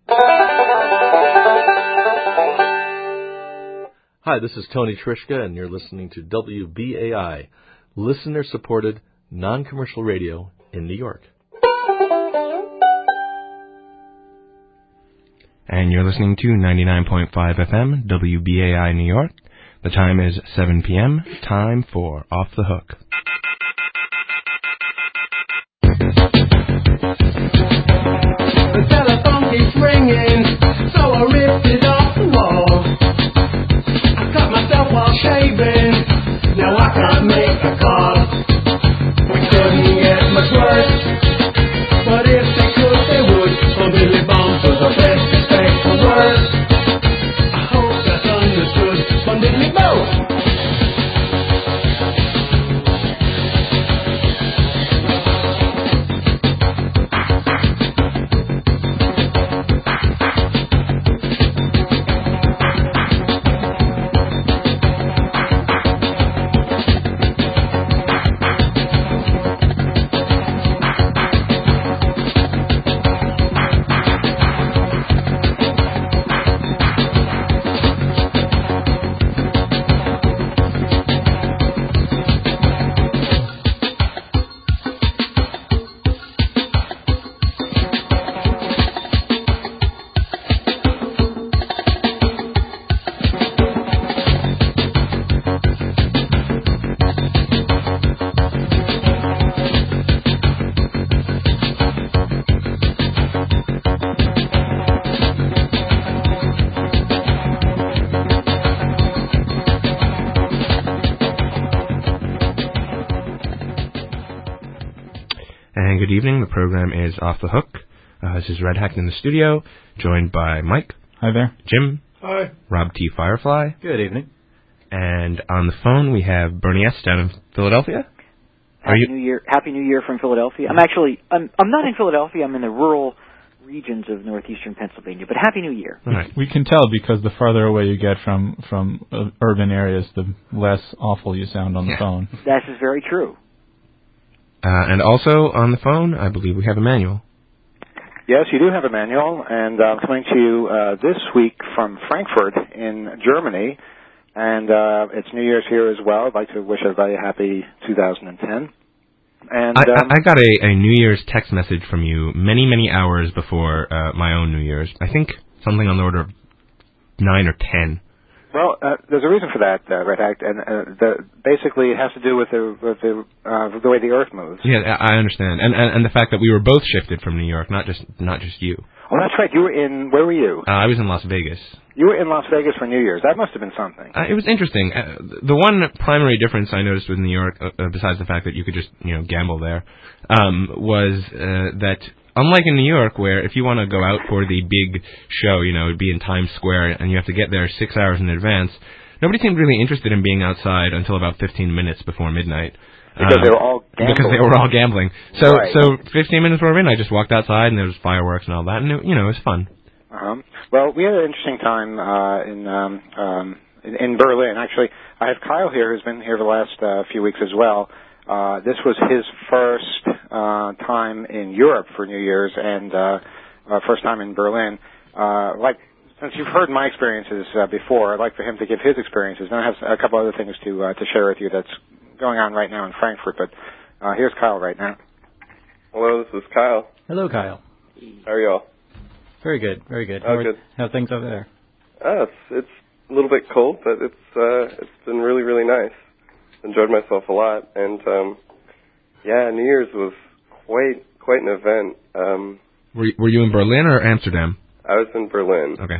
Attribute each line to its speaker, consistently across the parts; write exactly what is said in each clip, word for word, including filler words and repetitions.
Speaker 1: Hi, this is Tony Trishka, and you're listening to W B A I, listener-supported, non-commercial radio in New York.
Speaker 2: And you're listening to ninety-nine point five F M, W B A I New York. The time is seven p.m., time for Off the Hook.
Speaker 3: The telephone keeps ringing, so I ripped it off the wall. I cut myself while shaving, now I can't make a call. It couldn't get much worse, but if they could, they would. For Billy Bones was the best mistake for worse. I hope that's understood from Billy Bones.
Speaker 2: Good evening. The program is Off the Hook. Uh, this is Red Hack in the studio, joined by Mike.
Speaker 4: Hi there.
Speaker 2: Jim.
Speaker 1: Hi.
Speaker 2: Rob T. Firefly.
Speaker 5: Good evening.
Speaker 2: And on the phone we have Bernie S. down in Philadelphia.
Speaker 6: Happy you... New Year! Happy New Year from Philadelphia. I'm actually I'm I'm not in Philadelphia. I'm in the rural regions of northeastern Pennsylvania. But Happy New Year.
Speaker 4: Right. We can tell because the farther away you get from from uh, urban areas, the less awful you sound on the
Speaker 2: yeah.
Speaker 4: phone.
Speaker 6: That is very true.
Speaker 2: Uh, and also on the phone, I believe we have Emmanuel.
Speaker 7: Yes, you do have Emmanuel, and I'm coming to you uh, this week from Frankfurt in Germany, and uh, it's New Year's here as well. I'd like to wish everybody a happy two thousand ten. And
Speaker 2: I,
Speaker 7: um,
Speaker 2: I got a, a New Year's text message from you many, many hours before uh, my own New Year's. I think something on the order of nine or ten.
Speaker 7: Well, uh, there's a reason for that, uh, Red Hack, and uh, the, basically it has to do with the with the, uh, the way the Earth moves.
Speaker 2: Yeah, I understand, and, and and the fact that we were both shifted from New York, not just not just you.
Speaker 7: Oh, that's right. You were in. Where were you?
Speaker 2: Uh, I was in Las Vegas.
Speaker 7: You were in Las Vegas for New Year's. That must have been something.
Speaker 2: Uh, it was interesting. Uh, the one primary difference I noticed with New York, uh, besides the fact that you could just you know gamble there, um, was uh, that. Unlike in New York, where if you want to go out for the big show, you know, it'd be in Times Square, and you have to get there six hours in advance, nobody seemed really interested in being outside until about fifteen minutes before midnight.
Speaker 7: Because
Speaker 2: um,
Speaker 7: they were all gambling.
Speaker 2: Because they were all gambling. So,
Speaker 7: right.
Speaker 2: so fifteen minutes before midnight, I just walked outside, and there was fireworks and all that, and, it, you know, it was fun.
Speaker 7: Uh-huh. Well, we had an interesting time uh, in, um, um, in in Berlin. Actually, I have Kyle here, who's been here the last uh, few weeks as well. Uh, this was his first uh, time in Europe for New Year's and uh, uh, first time in Berlin. Uh, like, since you've heard my experiences uh, before, I'd like for him to give his experiences. And I have a couple other things to uh, to share with you that's going on right now in Frankfurt. But uh, here's Kyle right now.
Speaker 8: Hello, this is Kyle.
Speaker 5: Hello, Kyle.
Speaker 8: How are y'all?
Speaker 5: Very good, very good.
Speaker 8: Oh,
Speaker 5: how, are,
Speaker 8: good.
Speaker 5: how are things over there?
Speaker 8: Uh, it's, it's a little bit cold, but it's uh, it's been really, really nice. Enjoyed myself a lot, and um, yeah, New Year's was quite quite an event. Um,
Speaker 2: were you, were you in Berlin or Amsterdam?
Speaker 8: I was in Berlin.
Speaker 2: Okay.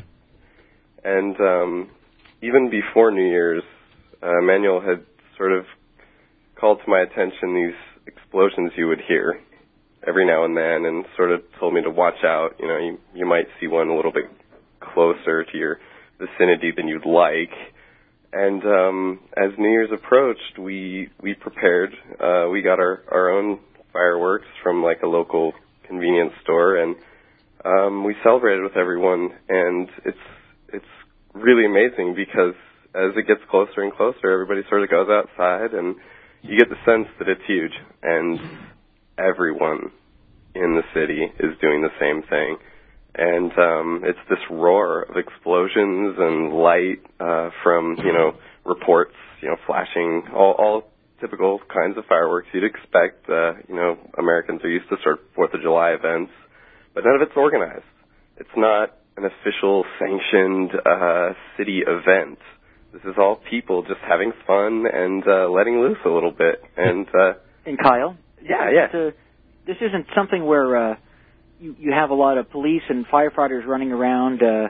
Speaker 8: And um, even before New Year's, uh, Manuel had sort of called to my attention these explosions you would hear every now and then, and sort of told me to watch out. You know, you you might see one a little bit closer to your vicinity than you'd like. And um, as New Year's approached, we we prepared. Uh, we got our, our own fireworks from like a local convenience store, and um, we celebrated with everyone. And it's it's really amazing because as it gets closer and closer, everybody sort of goes outside, and you get the sense that it's huge, and everyone in the city is doing the same thing. and um, it's this roar of explosions and light uh, from, you know, reports, you know, flashing, all, all typical kinds of fireworks you'd expect. Uh, you know, Americans are used to sort of Fourth of July events, but none of it's organized. It's not an official sanctioned uh, city event. This is all people just having fun and uh, letting loose a little bit. And uh,
Speaker 6: and Kyle,
Speaker 8: yeah, yeah.
Speaker 6: This, uh, this isn't something where uh, you you have a lot of police and firefighters running around uh,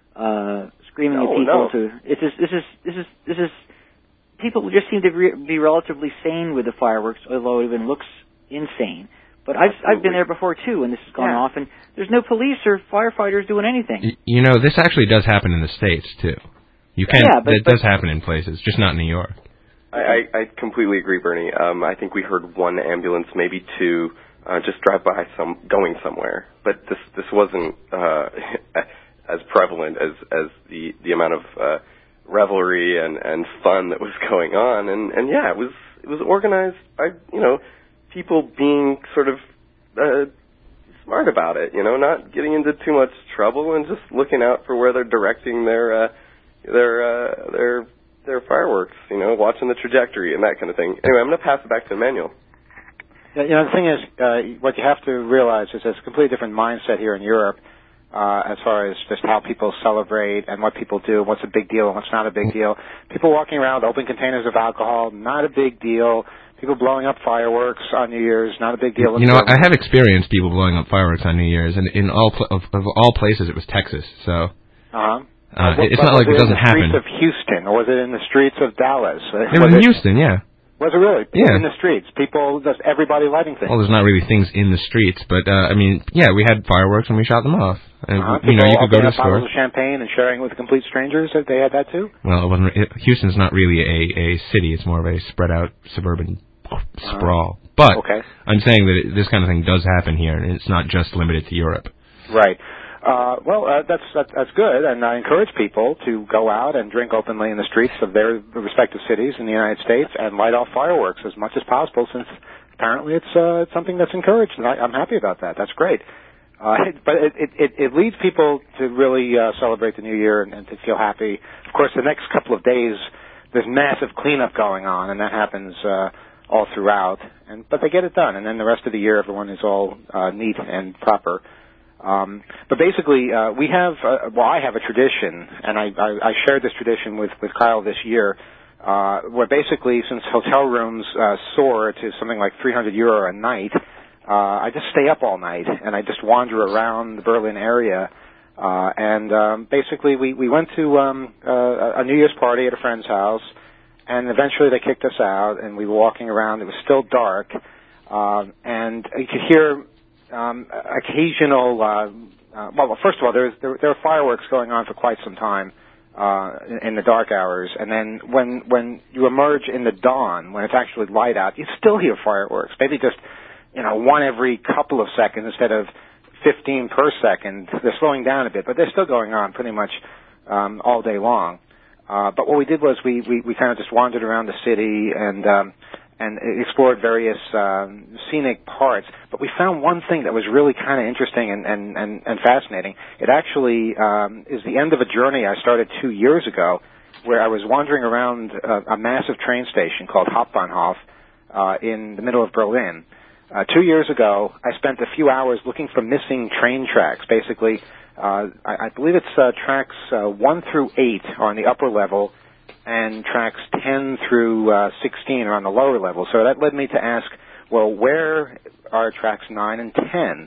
Speaker 6: uh, screaming
Speaker 8: no,
Speaker 6: at people.
Speaker 8: No.
Speaker 6: To it's just, this is this is this is people just seem to re- be relatively sane with the fireworks, although it even looks insane. But I've I've been there before too, and this has gone
Speaker 8: yeah.
Speaker 6: off, and there's no police or firefighters doing anything.
Speaker 2: Y- you know, this actually does happen in the States too. You can
Speaker 6: yeah, but,
Speaker 2: that
Speaker 6: but,
Speaker 2: does happen in places, just not in New York.
Speaker 8: I, I, I completely agree, Bernie. Um, I think we heard one ambulance, maybe two, uh, just drive by some going somewhere. But this this wasn't uh, as prevalent as as the the amount of uh, revelry and, and fun that was going on. And, and yeah, it was it was organized by, you know, people being sort of uh, smart about it. You know, not getting into too much trouble and just looking out for where they're directing their uh, their uh, their their fireworks, you know, watching the trajectory and that kind of thing. Anyway, I'm going to pass it back to Emmanuel.
Speaker 7: Yeah, you know, the thing is, uh, what you have to realize is there's a completely different mindset here in Europe uh, as far as just how people celebrate and what people do, what's a big deal and what's not a big deal. People walking around with open containers of alcohol, not a big deal. People blowing up fireworks on New Year's, not a big deal.
Speaker 2: You know, I have experienced people blowing up fireworks on New Year's, and in all pl- of, of all places, it was Texas. So.
Speaker 7: Uh-huh.
Speaker 2: Uh,
Speaker 7: what,
Speaker 2: it's not like it doesn't happen.
Speaker 7: Was it in the streets of Houston, or was it in the streets of Dallas?
Speaker 2: It was, was in it, Houston, yeah.
Speaker 7: Was it really?
Speaker 2: Yeah.
Speaker 7: In the streets, people, just everybody lighting things.
Speaker 2: Well, there's not really things in the streets, but uh, I mean, yeah, we had fireworks and we shot them off. And,
Speaker 7: uh-huh.
Speaker 2: You know, you could go to a store.
Speaker 7: Bottles of champagne and sharing with complete strangers. They had that too.
Speaker 2: Well, it wasn't. It, Houston's not really a, a city; it's more of a spread out suburban uh-huh. sprawl. But
Speaker 7: okay.
Speaker 2: I'm saying that it, this kind of thing does happen here, and it's not just limited to Europe.
Speaker 7: Right. Uh, well, uh, that's, that's that's good, and I encourage people to go out and drink openly in the streets of their respective cities in the United States and light off fireworks as much as possible, since apparently it's uh, something that's encouraged, and I, I'm happy about that. That's great. Uh, but it, it, it, it leads people to really uh, celebrate the New Year and, and to feel happy. Of course, the next couple of days, there's massive cleanup going on, and that happens uh, all throughout. And but they get it done, and then the rest of the year, everyone is all uh, neat and proper. Um, but basically, uh, we have, uh, well, I have a tradition, and I, I, I shared this tradition with, with Kyle this year, uh, where basically, since hotel rooms uh, soar to something like three hundred euro a night, uh, I just stay up all night, and I just wander around the Berlin area. Uh, and um, basically, we, we went to um, uh, a New Year's party at a friend's house, and eventually they kicked us out, and we were walking around. It was still dark, uh, and you could hear Um, occasional, uh, uh, well, first of all, there's, there, there are fireworks going on for quite some time uh, in, in the dark hours, and then when when you emerge in the dawn, when it's actually light out, you still hear fireworks. Maybe just, you know, one every couple of seconds instead of fifteen per second. They're slowing down a bit, but they're still going on pretty much um, all day long. Uh, but what we did was we, we, we kind of just wandered around the city and um, and explored various um, scenic parts. But we found one thing that was really kind of interesting and, and, and, and fascinating. It actually um, is the end of a journey I started two years ago, where I was wandering around a, a massive train station called Hauptbahnhof uh, in the middle of Berlin. Uh, two years ago, I spent a few hours looking for missing train tracks. Basically, uh, I, I believe it's uh, tracks uh, one through eight are on the upper level, and tracks ten through uh, sixteen are on the lower level. So that led me to ask, well, where are tracks nine and ten?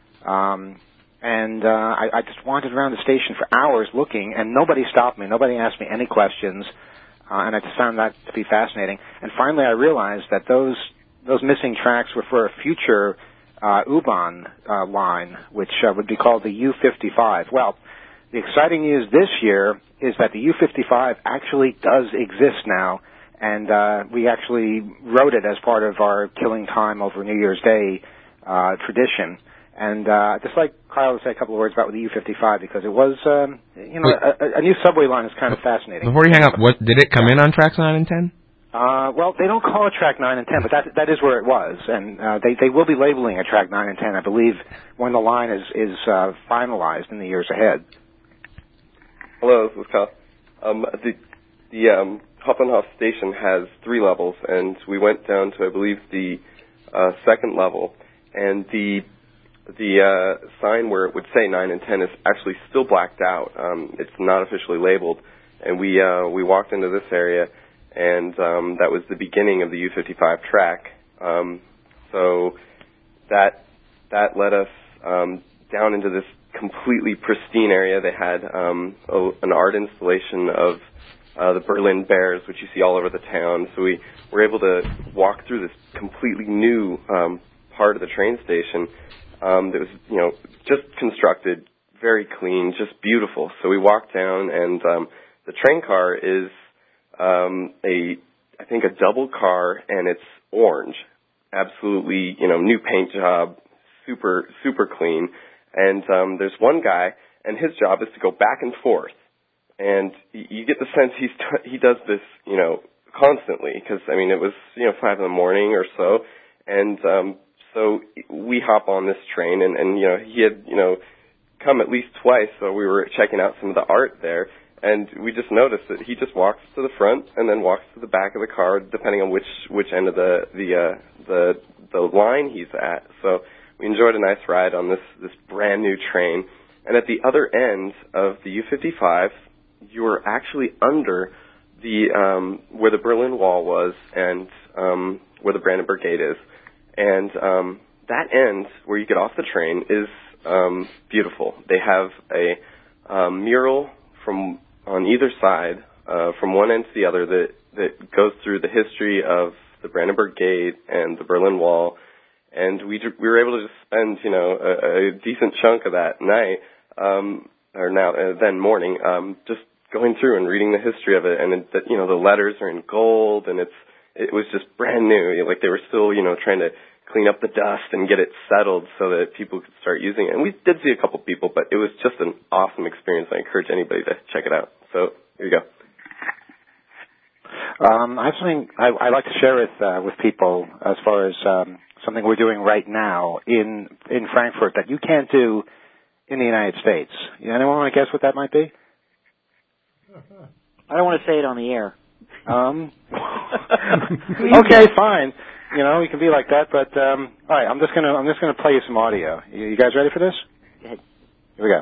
Speaker 7: Um, and uh, I, I just wandered around the station for hours looking, and nobody stopped me. Nobody asked me any questions, uh, and I just found that to be fascinating. And finally, I realized that those those missing tracks were for a future uh, U-Bahn uh, line, which uh, would be called the U fifty-five. Well, the exciting news this year is that the U fifty-five actually does exist now, and uh, we actually wrote it as part of our Killing Time over New Year's Day uh, tradition. And uh, I'd just like Kyle to say a couple of words about the U fifty-five, because it was, um, you know, a, a new subway line is kind of fascinating.
Speaker 2: Before you hang up, what did it come in on tracks nine and ten?
Speaker 7: Uh, well, they don't call it track nine and ten, but that that is where it was, and uh, they they will be labeling it track nine and ten, I believe, when the line is is uh, finalized in the years ahead.
Speaker 8: Hello, this is Kyle. Um, the the um, Hoffenhof station has three levels, and we went down to I believe the uh, second level, and the the uh, sign where it would say nine and ten is actually still blacked out. Um, it's not officially labeled, and we uh, we walked into this area. And um, that was the beginning of the U fifty-five track. Um, so that that led us um, down into this completely pristine area. They had um, a, an art installation of uh, the Berlin Bears, which you see all over the town. So we were able to walk through this completely new um, part of the train station um, that was, you know, just constructed, very clean, just beautiful. So we walked down, and um, the train car is Um, a, I think a double car, and it's orange. Absolutely, you know, new paint job, super, super clean. And um, there's one guy, and his job is to go back and forth. And y- you get the sense he's t- he does this, you know, constantly. Because I mean, it was you know five in the morning or so, and um, so we hop on this train, and, and you know he had you know come at least twice, so we were checking out some of the art there. And we just noticed that he just walks to the front and then walks to the back of the car, depending on which which end of the the uh, the the line he's at. So we enjoyed a nice ride on this this brand new train. And at the other end of the U fifty-five, you were actually under the um, where the Berlin Wall was and um, where the Brandenburg Gate is. And um, that end where you get off the train is um, beautiful. They have a um, mural from on either side, uh, from one end to the other, that, that goes through the history of the Brandenburg Gate and the Berlin Wall. And we we were able to just spend, you know, a, a decent chunk of that night, um, or now uh, then morning, um, just going through and reading the history of it. And it, you know, the letters are in gold, and it's it was just brand new. Like they were still, you know, trying to clean up the dust and get it settled so that people could start using it. And we did see a couple people, but it was just an awesome experience. I encourage anybody to check it out. So here you go.
Speaker 7: Um, I have something I, I like to share with uh, with people as far as um, something we're doing right now in in Frankfurt that you can't do in the United States. Anyone want to guess what that might be?
Speaker 6: I don't want to say it on the air.
Speaker 7: Um, okay, fine. You know, you can be like that, but um, all right. I'm just gonna I'm just gonna play you some audio. You, you guys ready for this?
Speaker 6: Go ahead.
Speaker 7: Here we go.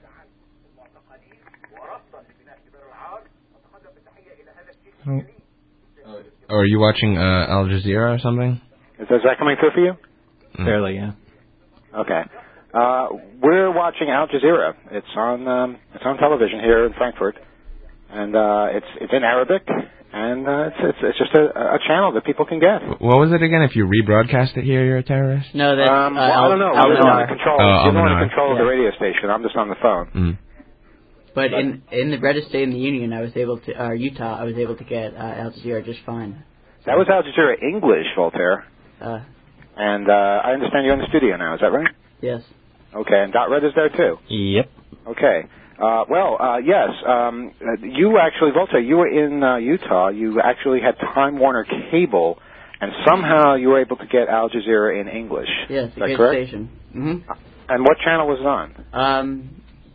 Speaker 2: Oh, are you watching uh, Al Jazeera or something?
Speaker 7: Is, is that coming through for you?
Speaker 2: Mm.
Speaker 4: Barely, yeah.
Speaker 7: Okay. Uh, we're watching Al Jazeera. It's on um, it's on television here in Frankfurt, and uh, it's it's in Arabic, and uh, it's, it's it's just a, a channel that people can get.
Speaker 2: What was it again? If you rebroadcast it here, you're a terrorist?
Speaker 9: No, that's
Speaker 7: Um,
Speaker 9: uh,
Speaker 7: well, I don't know.
Speaker 9: Al-
Speaker 7: We're
Speaker 9: Al-
Speaker 7: on the control.
Speaker 2: Oh,
Speaker 7: You're on
Speaker 2: Al-Manar.
Speaker 7: the control of the
Speaker 9: Yeah.
Speaker 7: radio station. I'm just on the phone.
Speaker 2: Mm.
Speaker 9: But in in the reddest state in the union, I was able to, uh, Utah, I was able to get uh, Al Jazeera just fine.
Speaker 7: That was Al Jazeera English, Voltaire.
Speaker 9: Uh,
Speaker 7: And uh, I understand you're in the studio now. Is that right?
Speaker 9: yes.
Speaker 7: Okay. And Dot Red is there too.
Speaker 4: Yep.
Speaker 7: Okay. Uh, well, uh, yes. Um, you actually, Voltaire, you were in uh, Utah. You actually had Time Warner Cable, and somehow you were able to get Al Jazeera in English.
Speaker 9: Yes,
Speaker 7: Is
Speaker 9: a
Speaker 7: that
Speaker 9: good
Speaker 7: correct?
Speaker 9: station. Mm-hmm.
Speaker 7: And what channel was it on?
Speaker 9: Um,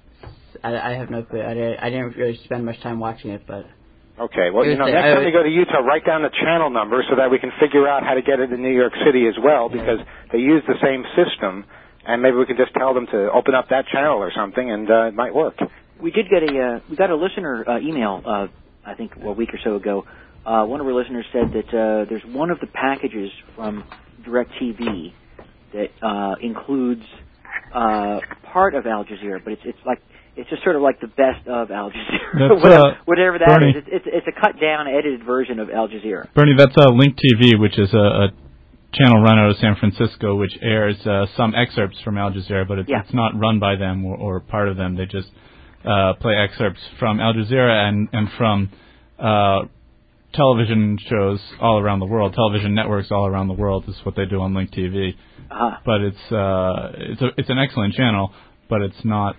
Speaker 9: I, I have no clue. I, didn't- I didn't really spend much time watching it, but
Speaker 7: Okay. Well,
Speaker 9: It
Speaker 7: you
Speaker 9: was
Speaker 7: know,
Speaker 9: the-
Speaker 7: next
Speaker 9: I
Speaker 7: time
Speaker 9: was-
Speaker 7: you go to Utah, write down the channel number so that we can figure out how to get it in New York City as well, because they use the same system, and maybe we can just tell them to open up that channel or something, and uh, it might work.
Speaker 6: We did get a uh, we got a listener uh, email uh, I think a week or so ago. Uh, one of our listeners said that uh, there's one of the packages from DirecTV that uh, includes uh, part of Al Jazeera, but it's it's like it's just sort of like the best of Al Jazeera,
Speaker 4: That's,
Speaker 6: whatever,
Speaker 4: uh,
Speaker 6: whatever that
Speaker 4: Bernie.
Speaker 6: is. It's, it's it's a cut down, edited version of Al Jazeera.
Speaker 4: Bernie, that's uh, Link T V, which is a, a channel run out of San Francisco, which airs uh, some excerpts from Al Jazeera, but it's,
Speaker 6: Yeah.
Speaker 4: it's not run by them or, or part of them. They just uh, play excerpts from Al Jazeera and, and from uh, television shows all around the world. Television networks all around the world is what they do on Link T V.
Speaker 6: Uh-huh.
Speaker 4: But it's uh, it's a, it's an excellent channel, but it's not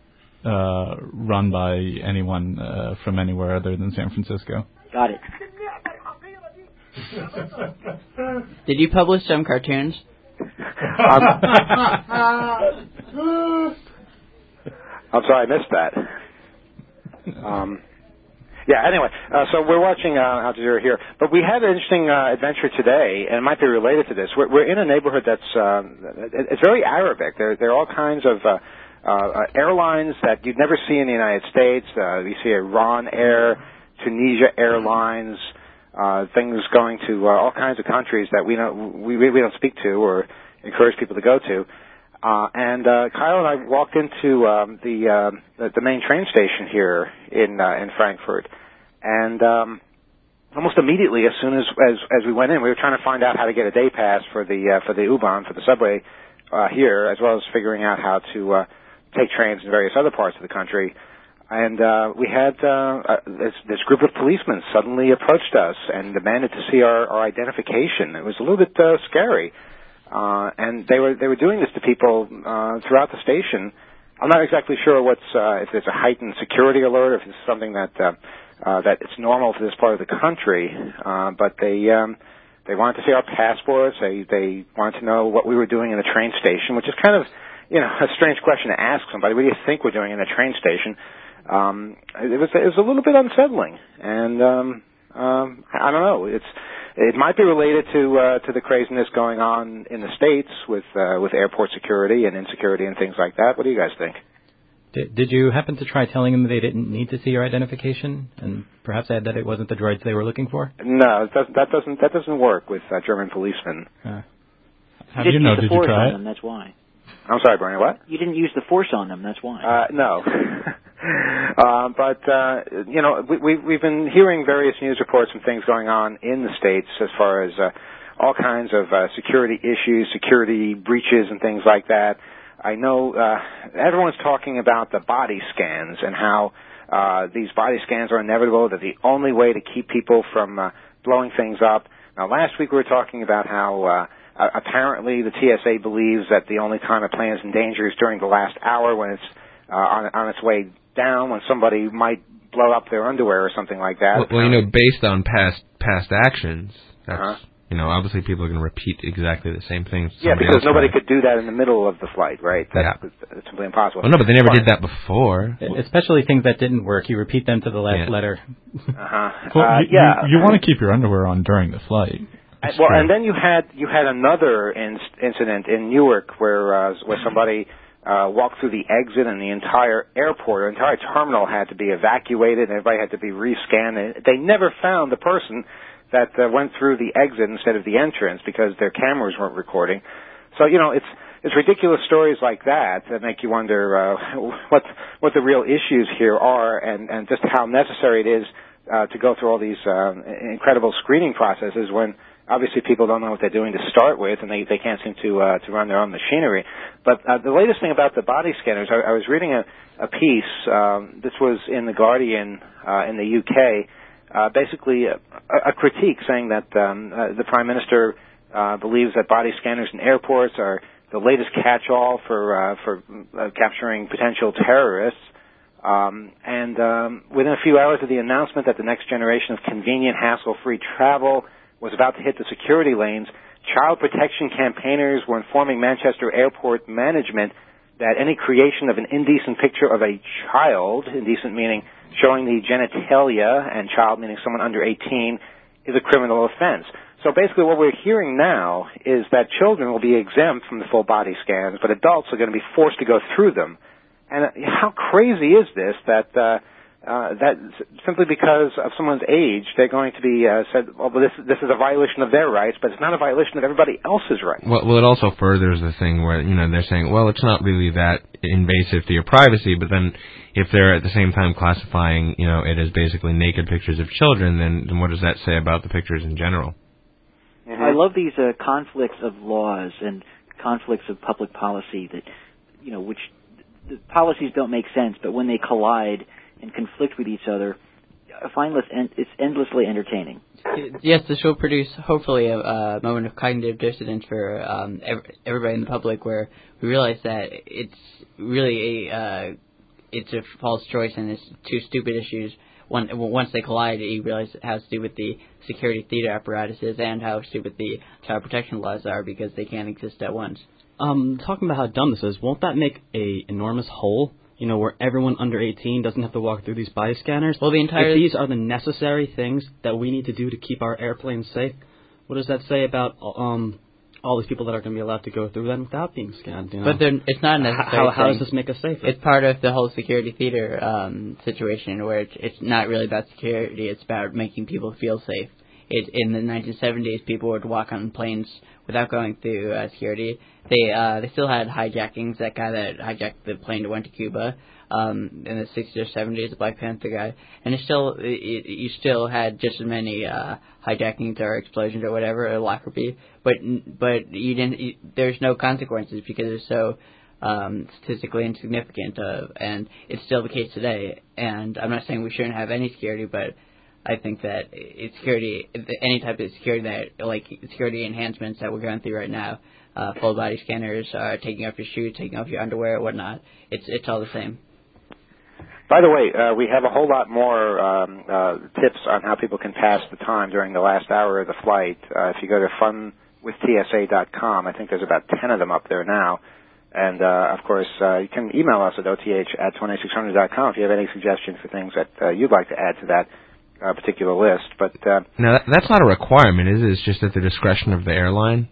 Speaker 4: uh, run by anyone uh, from anywhere other than San Francisco.
Speaker 6: Got it.
Speaker 9: Did you publish some cartoons?
Speaker 7: Um, I'm sorry, I missed that. Um, yeah, anyway, uh, so we're watching uh, Al Jazeera here, but we had an interesting uh, adventure today, and it might be related to this. We're, we're in a neighborhood that's uh, it's very Arabic. There, there are all kinds of uh, uh, airlines that you'd never see in the United States. Uh, you see Iran Air, Tunisia Airlines, uh, things going to uh, all kinds of countries that we don't we, we don't speak to or encourage people to go to. Uh, and uh, Kyle and I walked into um, the, uh, the the main train station here in uh, in Frankfurt, and um, almost immediately, as soon as, as as we went in, we were trying to find out how to get a day pass for the uh, for the U-Bahn, for the subway uh, here, as well as figuring out how to uh, take trains in various other parts of the country. And uh, we had uh, uh, this, this group of policemen suddenly approached us and demanded to see our, our identification. It was a little bit uh, scary. Uh, and they were they were doing this to people uh, throughout the station. I'm not exactly sure what's uh, if there's a heightened security alert, or if it's something that uh, uh, that it's normal for this part of the country. Uh, but they um, they wanted to see our passports. They they wanted to know what we were doing in the train station, which is kind of you know a strange question to ask somebody. What do you think we're doing in a train station? Um, it was it was a little bit unsettling, and um, um, I don't know. It's It might be related to uh, to the craziness going on in the States with uh, with airport security and insecurity and things like that. What do you guys think?
Speaker 5: Did, did you happen to try telling them they didn't need to see your identification, and perhaps add that it wasn't the droids they were looking for?
Speaker 7: No, it doesn't, that doesn't that doesn't work with uh, German policemen.
Speaker 4: Uh, how do you know? Did you try it?
Speaker 6: Them, that's why.
Speaker 7: I'm sorry, Bernie. What?
Speaker 6: You didn't use the force on them. That's why.
Speaker 7: Uh, no. uh, but uh, you know, we, we, we've been hearing various news reports and things going on in the States as far as uh, all kinds of uh, security issues, security breaches, and things like that. I know uh, everyone's talking about the body scans and how uh, these body scans are inevitable. They're the only way to keep people from uh, blowing things up. Now, last week we were talking about how uh, uh, apparently the T S A believes that the only time a plane is in danger is during the last hour when it's uh, on, on its way down, when somebody might blow up their underwear or something like that.
Speaker 2: Well, well you know, based on past past actions, that's,
Speaker 7: uh-huh.
Speaker 2: you know, obviously people are going to repeat exactly the same things.
Speaker 7: Yeah, because nobody
Speaker 2: tried.
Speaker 7: could do that in the middle of the flight, right? That's,
Speaker 2: yeah.
Speaker 7: It's simply impossible.
Speaker 2: Well, no, but they never
Speaker 7: but,
Speaker 2: did that before.
Speaker 5: Especially things that didn't work. You repeat them to the last
Speaker 2: yeah.
Speaker 5: letter.
Speaker 7: uh-huh.
Speaker 4: Well,
Speaker 7: uh,
Speaker 4: you,
Speaker 7: yeah.
Speaker 4: You, you want to keep your underwear on during the flight.
Speaker 7: And, well, and then you had you had another in, incident in Newark where uh, where somebody uh, walked through the exit, and the entire airport, or entire terminal, had to be evacuated, and everybody had to be rescanned. And they never found the person that uh, went through the exit instead of the entrance because their cameras weren't recording. So you know, it's it's ridiculous stories like that that make you wonder uh, what what the real issues here are, and and just how necessary it is uh, to go through all these uh, incredible screening processes when obviously people don't know what they're doing to start with, and they, they can't seem to uh, to run their own machinery. But uh, the latest thing about the body scanners, I, I was reading a, a piece, um, this was in The Guardian uh, in the U K, uh, basically a, a critique saying that um, uh, the Prime Minister uh, believes that body scanners in airports are the latest catch-all for, uh, for uh, capturing potential terrorists. Um, and um, within a few hours of the announcement that the next generation of convenient, hassle-free travel was about to hit the security lanes, child protection campaigners were informing Manchester Airport management that any creation of an indecent picture of a child, indecent meaning showing the genitalia, and child meaning someone under eighteen, is a criminal offense. So basically what we're hearing now is that children will be exempt from the full body scans, but adults are going to be forced to go through them. And uh, how crazy is this that uh, Uh, that simply because of someone's age, they're going to be uh, said, well, this this is a violation of their rights, but it's not a violation of everybody else's rights.
Speaker 2: Well, well, it also furthers the thing where, you know, they're saying, well, it's not really that invasive to your privacy, but then if they're at the same time classifying, you know, it as basically naked pictures of children, then, then what does that say about the pictures in general?
Speaker 6: Mm-hmm. I love these uh, conflicts of laws and conflicts of public policy that, you know, which the policies don't make sense, but when they collide and conflict with each other, I find it's endlessly entertaining.
Speaker 9: Yes, this will produce hopefully a, a moment of cognitive dissonance for um, everybody in the public, where we realize that it's really a uh, it's a false choice and it's two stupid issues. one, once they collide, you realize it has to do with the security theater apparatuses and how stupid the child protection laws are because they can't exist at once.
Speaker 10: Um, talking about how dumb this is, won't that make a enormous hole, you know, where everyone under eighteen doesn't have to walk through these body scanners?
Speaker 9: Well, the entire...
Speaker 10: If these are the necessary things that we need to do to keep our airplanes safe, what does that say about um all these people that are going to be allowed to go through them without being scanned? You know?
Speaker 9: But they're, it's not a necessary
Speaker 10: how, how
Speaker 9: thing.
Speaker 10: does this make us safer?
Speaker 9: It's part of the whole security theater um, situation where it's, it's not really about security, it's about making people feel safe. It, in the nineteen seventies, people would walk on planes without going through uh, security. They uh, they still had hijackings. That guy that hijacked the plane that went to Cuba um, in the sixties or seventies, the Black Panther guy, and it still it, you still had just as many uh, hijackings or explosions or whatever, or Lockerbie, but but you didn't. You, there's no consequences because it's so um, statistically insignificant, uh, and it's still the case today. And I'm not saying we shouldn't have any security, but I think that it's security, any type of security that, like security enhancements that we're going through right now, uh, full body scanners, uh, taking off your shoes, taking off your underwear, whatnot. It's it's all the same.
Speaker 7: By the way, uh, we have a whole lot more um, uh, tips on how people can pass the time during the last hour of the flight. Uh, if you go to fun with T S A dot com, I think there's about ten of them up there now. And, uh, of course, uh, you can email us at O T H at twenty-six hundred dot com if you have any suggestions for things that uh, you'd like to add to that uh, particular list. But uh,
Speaker 2: now, that, that's not a requirement, is it? It's just at the discretion of the airline?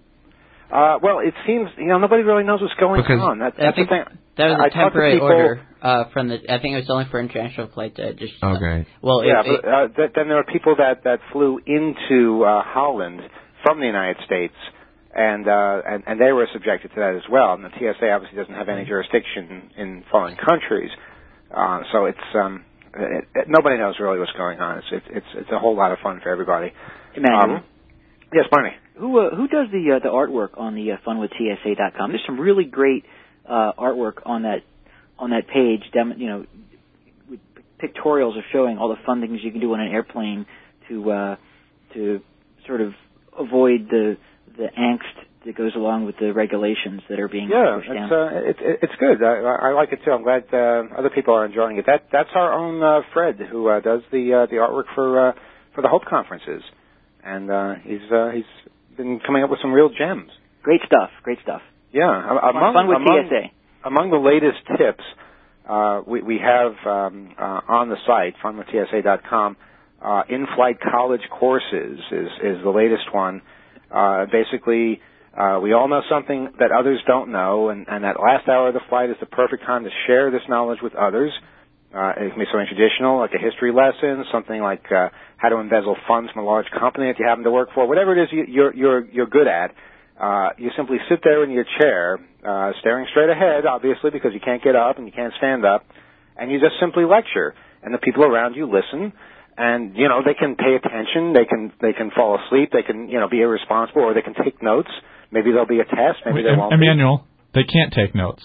Speaker 7: Uh, well, it seems, you know, nobody really knows what's going
Speaker 2: because
Speaker 7: on. That,
Speaker 9: I
Speaker 7: that's
Speaker 9: think
Speaker 7: the thing.
Speaker 9: that was a
Speaker 7: I
Speaker 9: temporary
Speaker 7: people,
Speaker 9: order uh, from the. I think it was only for international flights. Uh, just
Speaker 2: okay.
Speaker 9: Uh, well,
Speaker 7: yeah,
Speaker 9: it,
Speaker 7: but uh, th- then there are people that that flew into uh, Holland from the United States, and, uh, and and they were subjected to that as well. And the T S A obviously doesn't have any jurisdiction in foreign countries, uh, so it's um, it, it, nobody knows really what's going on. It's it's it's, it's a whole lot of fun for everybody.
Speaker 6: Emmanuel?
Speaker 7: Um, yes, Barney.
Speaker 6: Who uh, who does the uh, the artwork on the uh, fun with T S A dot com? There's some really great uh, artwork on that on that page. Dem- you know, with pictorials of showing all the fun things you can do on an airplane to uh, to sort of avoid the the angst that goes along with the regulations that are being
Speaker 7: yeah,
Speaker 6: pushed down.
Speaker 7: it's uh, it, it, it's good. I, I like it too. I'm glad uh, other people are enjoying it. That that's our own uh, Fred who uh, does the uh, the artwork for uh, for the Hope conferences, and uh, he's uh, he's. been coming up with some real gems.
Speaker 6: Great stuff, great stuff.
Speaker 7: Yeah, among,
Speaker 6: fun with
Speaker 7: among,
Speaker 6: T S A.
Speaker 7: Among the latest tips, uh, we, we have um, uh, on the site, fun with T S A dot com, uh, in-flight college courses is, is the latest one. Uh, basically, uh, we all know something that others don't know, and, and that last hour of the flight is the perfect time to share this knowledge with others. Uh, it can be something traditional, like a history lesson, something like uh, how to embezzle funds from a large company that you happen to work for, whatever it is you, you're you're you're good at. Uh, you simply sit there in your chair, uh, staring straight ahead, obviously, because you can't get up and you can't stand up, and you just simply lecture, and the people around you listen, and you know they can pay attention, they can they can fall asleep, they can you know be irresponsible, or they can take notes. Maybe there'll be a test, maybe
Speaker 4: Wait,
Speaker 7: there won't.
Speaker 4: Emmanuel, be. They can't take notes.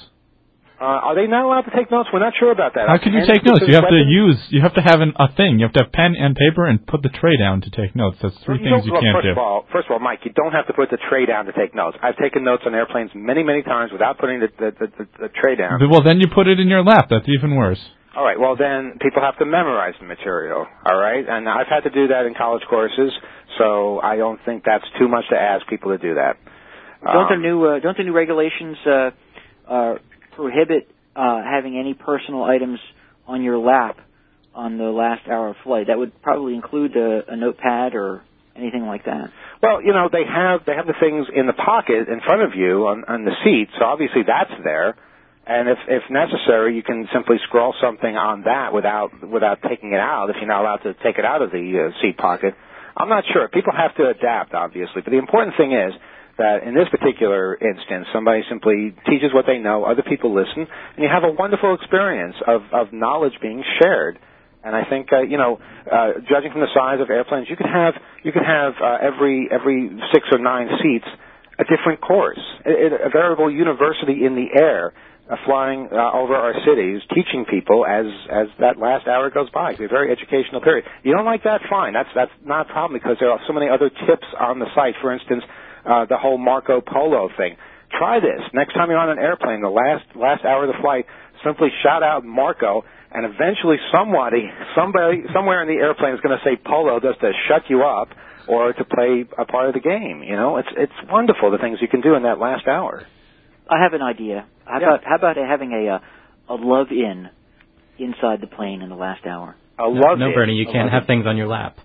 Speaker 7: Uh, are they not allowed to take notes? We're not sure about that.
Speaker 4: How can you
Speaker 7: and
Speaker 4: take notes? You have
Speaker 7: weapons?
Speaker 4: to use, you have to have an, a thing. You have to have pen and paper and put the tray down to take notes. That's three
Speaker 7: well,
Speaker 4: things you
Speaker 7: well,
Speaker 4: can't
Speaker 7: first
Speaker 4: do.
Speaker 7: Of all, first of all, Mike, you don't have to put the tray down to take notes. I've taken notes on airplanes many, many times without putting the, the, the, the, the tray down.
Speaker 4: Well, then you put it in your lap. That's even worse.
Speaker 7: All right, well, then people have to memorize the material, all right? And I've had to do that in college courses, so I don't think that's too much to ask people to do that.
Speaker 6: Don't
Speaker 7: um,
Speaker 6: the new uh, don't the new regulations uh, uh, prohibit Uh, having any personal items on your lap on the last hour of flight? That would probably include a, a notepad or anything like that.
Speaker 7: Well, you know, they have they have the things in the pocket in front of you on, on the seat, so obviously that's there. And if, if necessary, you can simply scroll something on that without without taking it out, if you're not allowed to take it out of the uh, seat pocket. I'm not sure. People have to adapt, obviously. But the important thing is that in this particular instance, somebody simply teaches what they know, other people listen, and you have a wonderful experience of, of knowledge being shared. And I think, uh, you know, uh, judging from the size of airplanes, you could have you could have uh, every every six or nine seats a different course, a, a veritable university in the air, uh, flying uh, over our cities, teaching people as as that last hour goes by. It's a very educational period. You don't like that? Fine. That's that's not a problem because there are so many other tips on the site. For instance, Uh, the whole Marco Polo thing. Try this. Next time you're on an airplane, the last last hour of the flight, simply shout out Marco and eventually somebody, somebody, somewhere in the airplane is going to say polo just to shut you up or to play a part of the game. You know, it's it's wonderful the things you can do in that last hour.
Speaker 6: I have an idea. How
Speaker 7: Yeah.
Speaker 6: about how about having a uh, a love in inside the plane in the last hour?
Speaker 7: A
Speaker 5: No,
Speaker 7: love
Speaker 5: no
Speaker 7: in.
Speaker 5: Bernie, you
Speaker 7: A
Speaker 5: can't
Speaker 7: love
Speaker 5: have
Speaker 7: in.
Speaker 5: things on your lap.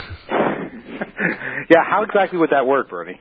Speaker 7: Yeah, how exactly would that work, Bernie?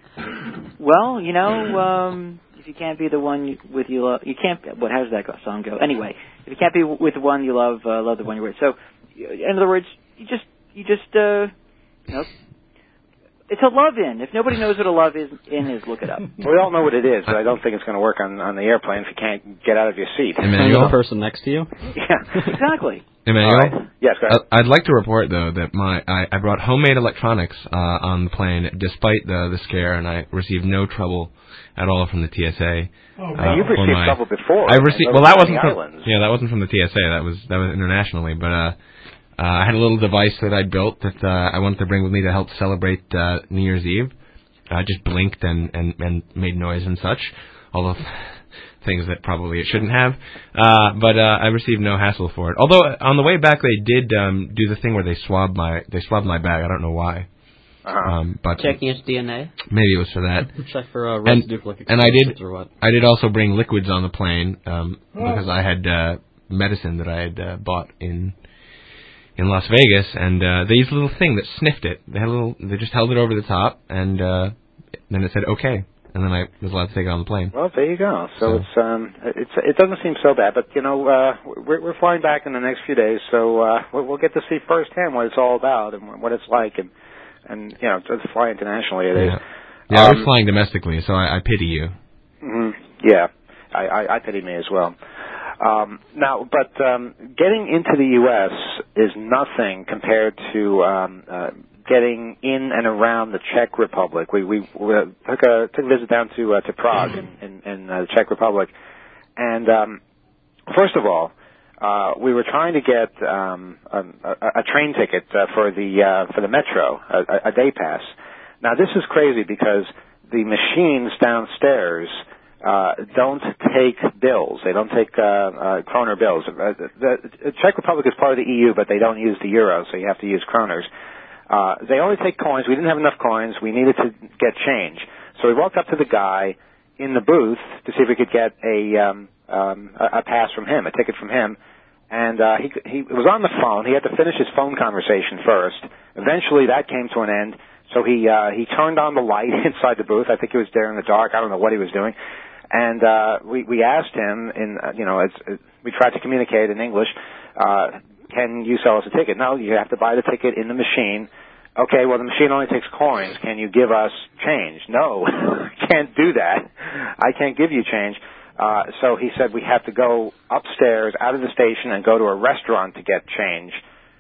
Speaker 6: Well, you know, um, if you can't be the one you, with you love, you can't. What? How does that go- song go? Anyway, if you can't be with the one you love, uh, love the one you're with. So, in other words, you just you just uh, you know, it's a love in. If nobody knows what a love is in is, look it up.
Speaker 7: We all know what it is, but I don't think it's going to work on on the airplane if you can't get out of your seat.
Speaker 2: Emmanuel?
Speaker 10: The person next to you.
Speaker 7: Yeah,
Speaker 6: exactly.
Speaker 2: Emmanuel?
Speaker 7: All right. Yes, go ahead.
Speaker 2: I- I'd like to report though that my I, I brought homemade electronics uh, on the plane despite the the scare, and I received no trouble at all from the T S A.
Speaker 7: Oh,
Speaker 2: uh,
Speaker 7: You've
Speaker 2: for
Speaker 7: received
Speaker 2: my-
Speaker 7: trouble before.
Speaker 2: I
Speaker 7: in
Speaker 2: received
Speaker 7: those
Speaker 2: well that
Speaker 7: tiny
Speaker 2: wasn't from
Speaker 7: islands.
Speaker 2: yeah that wasn't from the T S A, that was that was internationally, but uh, uh I had a little device that I'd built that uh, I wanted to bring with me to help celebrate uh, New Year's Eve. I just blinked and, and and made noise and such, all the things that probably it shouldn't have. Uh, but uh, I received no hassle for it. Although on the way back they did um, do the thing where they swabbed my they swabbed my bag. I don't know why.
Speaker 7: Uh-huh.
Speaker 2: Um, but
Speaker 9: Checking its D N A.
Speaker 2: maybe it was for that.
Speaker 10: Check for uh,
Speaker 2: And,
Speaker 10: residue like
Speaker 2: and I did
Speaker 10: or what.
Speaker 2: I did also bring liquids on the plane um, because I had uh, medicine that I had uh, bought in in Las Vegas, and uh, they used a little thing that sniffed it. They had a little they just held it over the top, and uh, then it said okay, and then I was allowed to take it on the plane.
Speaker 7: Well, there you go. So,
Speaker 2: So-
Speaker 7: it's um, it's it doesn't seem so bad, but you know, uh, we're we're flying back in the next few days, so uh, we'll, we'll get to see firsthand what it's all about and what it's like, and and you know, to fly internationally it is.
Speaker 2: Yeah, yeah I was
Speaker 7: Um,
Speaker 2: flying domestically, so I, I pity you.
Speaker 7: mhm, yeah, I, I I pity me as well. Um, now, but um, getting into the U S is nothing compared to um, uh, getting in and around the Czech Republic. We we, we took a took a visit down to uh, to Prague in, in, in uh, the Czech Republic, and um, first of all, uh, we were trying to get um, a, a, a train ticket uh, for the uh, for the metro, a, a day pass. Now, this is crazy because the machines downstairs uh, don't take bills. They don't take uh, uh, kroner bills. Uh, the, the Czech Republic is part of the E U, but they don't use the euro, so you have to use kroners. Uh, they only take coins. We didn't have enough coins. We needed to get change. So we walked up to the guy in the booth to see if we could get a um, um, a, a pass from him, a ticket from him. And uh, he he was on the phone. He had to finish his phone conversation first. Eventually, that came to an end. So he uh, he turned on the light inside the booth. I think he was there in the dark. I don't know what he was doing. And uh, we we asked him, in uh, you know, as, as we tried to communicate in English. Uh, Can you sell us a ticket? No, you have to buy the ticket in the machine. Okay, well, the machine only takes coins. Can you give us change? No, can't do that. I can't give you change. Uh, so he said we have to go upstairs out of the station and go to a restaurant to get change.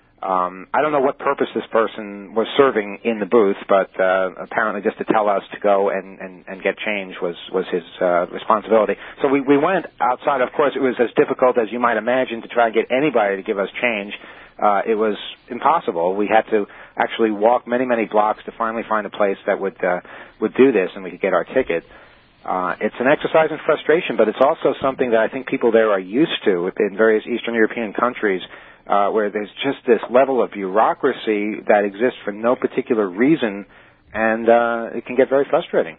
Speaker 7: Um, I don't know what purpose this person was serving in the booth, but uh, apparently just to tell us to go and, and, and get change was, was his uh, responsibility. So we, we went outside. Of course, it was as difficult as you might imagine to try and get anybody to give us change. Uh, it was impossible. We had to actually walk many, many blocks to finally find a place that would uh, would do this, and we could get our ticket. Uh, it's an exercise in frustration, but it's also something that I think people there are used to in various Eastern European countries, uh, where there's just this level of bureaucracy that exists for no particular reason, and uh, it can get very frustrating.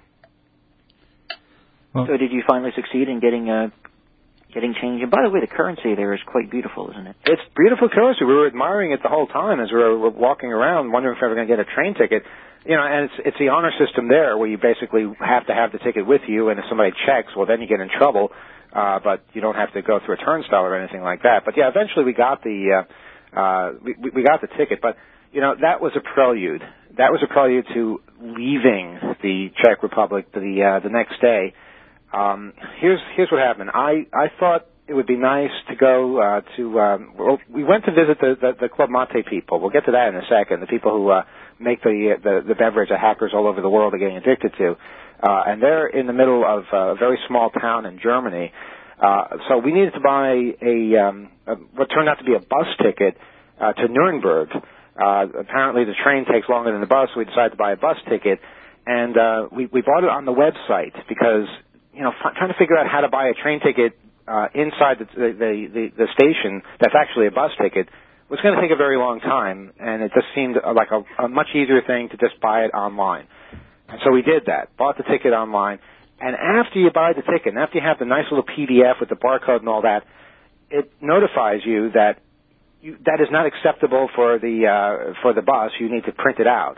Speaker 6: So did you finally succeed in getting uh, getting change? And by the way, the currency there is quite beautiful, isn't it?
Speaker 7: It's beautiful currency. We were admiring it the whole time as we were walking around, wondering if we were going to get a train ticket. You know, and it's it's the honor system there where you basically have to have the ticket with you, and if somebody checks, well, then you get in trouble. Uh, but you don't have to go through a turnstile or anything like that. But yeah, eventually we got the uh, uh, we, we got the ticket. But you know, that was a prelude. That was a prelude to leaving the Czech Republic the uh, the next day. Um, here's here's what happened. I I thought it would be nice to go uh, to. Um, well, we went to visit the, the the Club Mate people. We'll get to that in a second. The people who uh, make the, the the beverage that hackers all over the world are getting addicted to, uh, and they're in the middle of a very small town in Germany. Uh, so we needed to buy a, um, a what turned out to be a bus ticket uh, to Nuremberg. Uh, apparently, the train takes longer than the bus, so we decided to buy a bus ticket, and uh, we we bought it on the website because. You know, f- trying to figure out how to buy a train ticket uh, inside the, the, the, the station that's actually a bus ticket was going to take a very long time, and it just seemed like a, a much easier thing to just buy it online. And so we did that, bought the ticket online, and after you buy the ticket, and after you have the nice little P D F with the barcode and all that, it notifies you that you, that is not acceptable for the uh, for the bus. You need to print it out.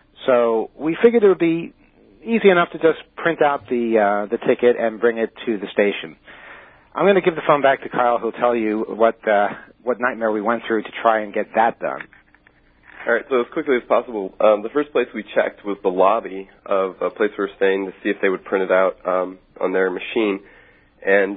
Speaker 7: So we figured it would be easy enough to just print out the uh, the ticket and bring it to the station. I'm going to give the phone back to Kyle, who'll tell you what uh, what nightmare we went through to try and get that done.
Speaker 8: All right, so as quickly as possible, um, the first place we checked was the lobby of a place we were staying to see if they would print it out um, on their machine. And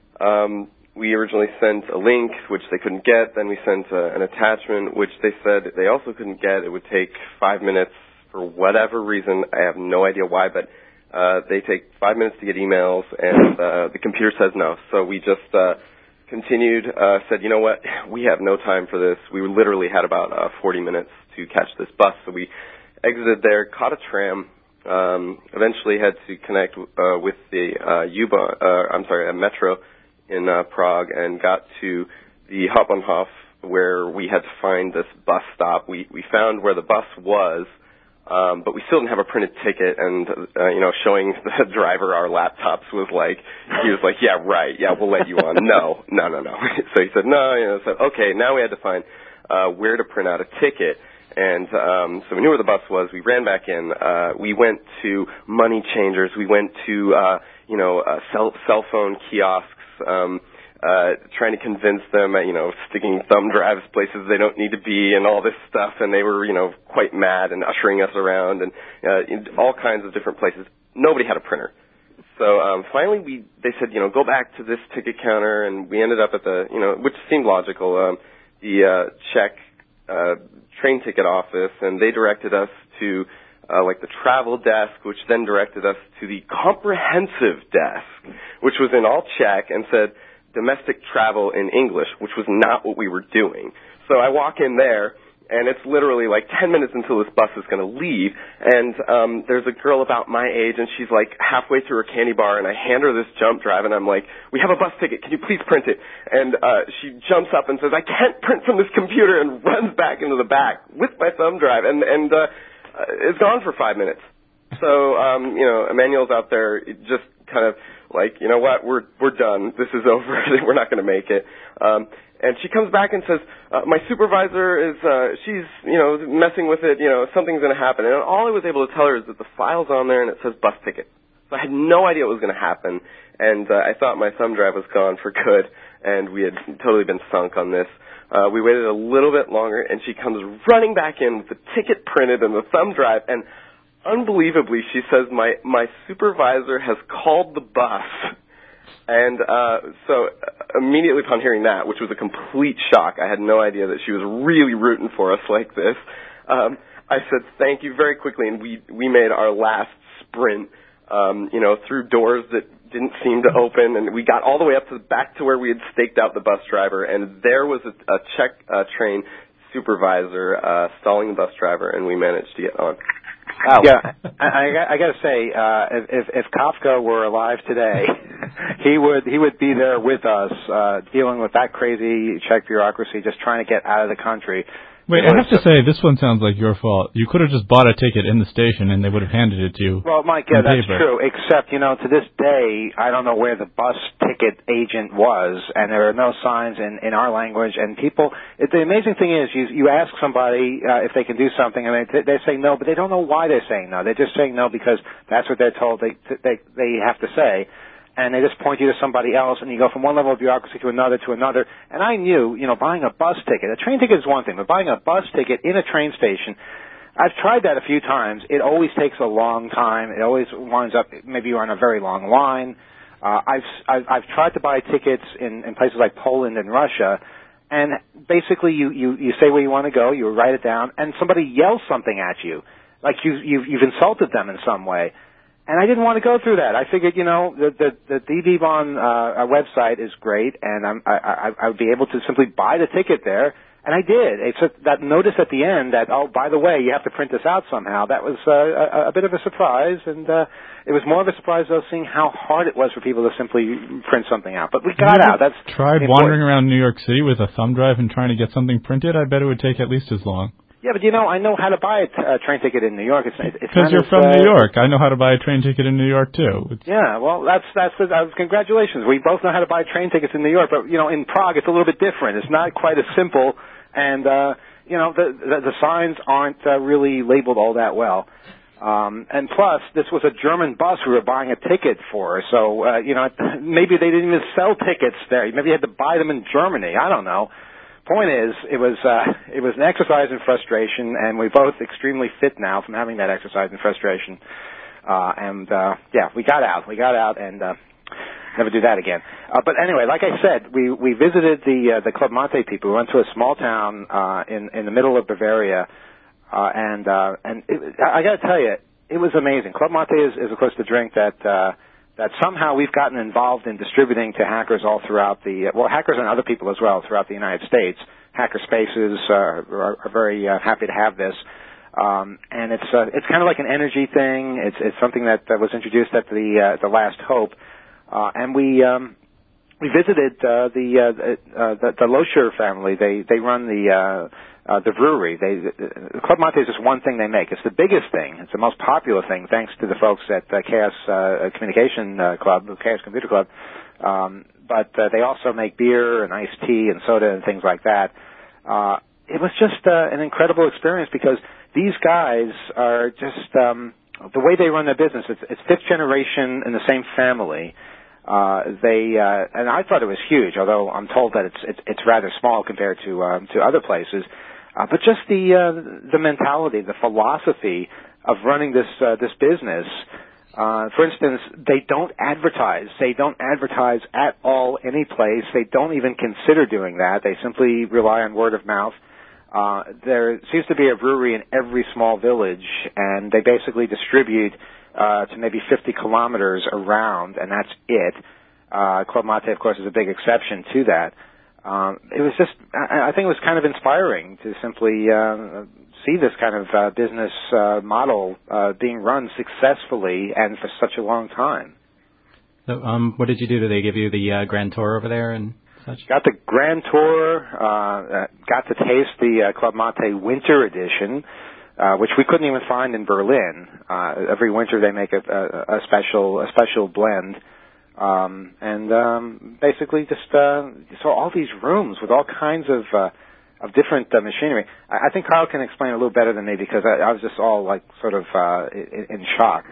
Speaker 8: um, we originally sent a link, which they couldn't get. Then we sent uh, an attachment, which they said they also couldn't get. It would take five minutes for whatever reason. I have no idea why, but uh, they take five minutes to get emails, and uh, the computer says no. So we just uh, continued, uh, said, you know what, we have no time for this. We literally had about uh, forty minutes to catch this bus. So we exited there, caught a tram, um, eventually had to connect uh, with the uh, U-Bahn, uh, I'm sorry, a metro in uh, Prague, and got to the Hauptbahnhof, where we had to find this bus stop. We we found where the bus was, um, but we still didn't have a printed ticket, and, uh, you know, showing the driver our laptops was like, he was like, yeah, right, yeah, we'll let you on. No, no, no, no. So he said, no, you know, so, okay, now we had to find uh, where to print out a ticket. And um, so we knew where the bus was. We ran back in. Uh, we went to money changers. We went to, uh, you know, uh, cell, cell phone kiosks, um, uh, trying to convince them, uh, you know, sticking thumb drives places they don't need to be and all this stuff. And they were, you know, quite mad and ushering us around and uh, in all kinds of different places. Nobody had a printer. So um, finally we they said, you know, go back to this ticket counter. And we ended up at the, you know, which seemed logical, um, the uh, Czech uh train ticket office, and they directed us to uh, like the travel desk, which then directed us to the comprehensive desk, which was in all Czech and said domestic travel in English, which was not what we were doing. So I walk in there, and it's literally like ten minutes until this bus is going to leave, and um, there's a girl about my age, and she's like halfway through her candy bar, and I hand her this jump drive, and I'm like, we have a bus ticket, can you please print it? And uh, she jumps up and says, I can't print from this computer, and runs back into the back with my thumb drive, and, and uh, it's gone for five minutes. So, um, you know, Emmanuel's out there just kind of like, you know what, we're we're done, this is over, we're not going to make it. Um, And she comes back and says, uh, my supervisor is, uh, she's, you know, messing with it, you know, something's going to happen. And all I was able to tell her is that the file's on there and it says bus ticket. So I had no idea what was going to happen. And uh, I thought my thumb drive was gone for good, and we had totally been sunk on this. Uh, we waited a little bit longer, and she comes running back in with the ticket printed and the thumb drive. And unbelievably, she says, my, my supervisor has called the bus. And uh, so immediately upon hearing that, which was a complete shock, I had no idea that she was really rooting for us like this, um, I said thank you very quickly, and we, we made our last sprint, um, you know, through doors that didn't seem to open, and we got all the way up to the back to where we had staked out the bus driver, and there was a, a Czech uh, train supervisor uh, stalling the bus driver, and we managed to get on.
Speaker 7: Wow. Yeah, I, I, I got to say, uh, if, if Kafka were alive today, he would he would be there with us, uh, dealing with that crazy Czech bureaucracy, just trying to get out of the country.
Speaker 4: Wait, I have to say, this one sounds like your fault. You could have just bought a ticket in the station, and they would have handed it to you.
Speaker 7: Well, Mike, yeah, that's true. Except, you know, to this day, I don't know where the bus ticket agent was, and there are no signs in, in our language. And people, it, the amazing thing is, you you ask somebody uh, if they can do something, and they they say no, but they don't know why they're saying no. They're just saying no because that's what they're told they they they have to say. And they just point you to somebody else, and you go from one level of bureaucracy to another to another. And I knew, you know, buying a bus ticket, a train ticket is one thing, but buying a bus ticket in a train station, I've tried that a few times. It always takes a long time. It always winds up, maybe you're on a very long line. Uh, I've, I've I've tried to buy tickets in, in places like Poland and Russia, and basically you, you, you say where you want to go, you write it down, and somebody yells something at you, like you, you've, you've insulted them in some way. And I didn't want to go through that. I figured, you know, the the, the D D Bahn uh, website is great, and I'm, I, I I would be able to simply buy the ticket there And I did. It's a, that notice at the end that, oh, by the way, you have to print this out somehow. That was uh, a, a bit of a surprise, and uh, it was more of a surprise, though, seeing how hard it was for people to simply print something out. But we got
Speaker 4: you
Speaker 7: out. That's
Speaker 4: tried wandering around New York City with a thumb drive and trying to get something printed? I bet it would take at least as long.
Speaker 7: Yeah, but you know, I know how to buy a, t- a train ticket in New York. It's
Speaker 4: because you're
Speaker 7: as,
Speaker 4: from
Speaker 7: uh,
Speaker 4: New York. I know how to buy a train ticket in New York too. It's
Speaker 7: yeah, well, that's that's uh, congratulations. We both know how to buy train tickets in New York, but you know, in Prague, it's a little bit different. It's not quite as simple, and uh, you know, the, the the signs aren't uh, really labeled all that well. Um, and plus, this was a German bus we were buying a ticket for, so uh, you know, maybe they didn't even sell tickets there. Maybe you had to buy them in Germany. I don't know. Point is, it was uh, it was an exercise in frustration, and we're both extremely fit now from having that exercise in frustration. Uh, and uh, yeah, we got out. We got out, and uh, never do that again. Uh, but anyway, like I said, we we visited the uh, the Club Mate people. We went to a small town uh, in in the middle of Bavaria, uh, and uh, and it, I got to tell you, it was amazing. Club Mate is, is of course the drink that. Uh, that somehow we've gotten involved in distributing to hackers all throughout the, well, hackers and other people as well throughout the United States. Hacker Spaces uh, are, are very uh, happy to have this. Um, and it's uh, it's kind of like an energy thing. It's it's something that, that was introduced at the uh, the Last Hope. Uh, and we um, we visited uh, the, uh, uh, the the Loescher family. They they run the uh, uh, the brewery. They the Club Mate is just one thing they make. It's the biggest thing. It's the most popular thing, thanks to the folks at uh, Chaos uh, Communication uh, Club, Chaos Computer Club. Um, but uh, they also make beer and iced tea and soda and things like that. Uh, it was just uh, an incredible experience because these guys are just um, the way they run their business. It's, it's fifth generation in the same family. Uh, they uh, and I thought it was huge, although I'm told that it's it's, it's rather small compared to um, to other places. Uh, but just the uh, the mentality, the philosophy of running this uh, this business. Uh, for instance, they don't advertise. They don't advertise at all any place. They don't even consider doing that. They simply rely on word of mouth. Uh, there seems to be a brewery in every small village, and they basically distribute uh, to maybe fifty kilometers around, and that's it. Uh, Club Mate, of course, is a big exception to that. Um, it was just, I, I think it was kind of inspiring to simply uh, see this kind of uh, business uh, model uh, being run successfully and for such a long time.
Speaker 5: So, um, what did you do? Did they give you the uh, grand tour over there and such?
Speaker 7: Got the grand tour, uh, got to taste the uh, Club Mate Winter Edition, uh, which we couldn't even find in Berlin. Uh, every winter they make a, a, a special a special blend. Um, and um, basically just uh, saw all these rooms with all kinds of uh, of different uh, machinery. I, I think Kyle can explain a little better than me because I, I was just all like sort of uh, in, in shock.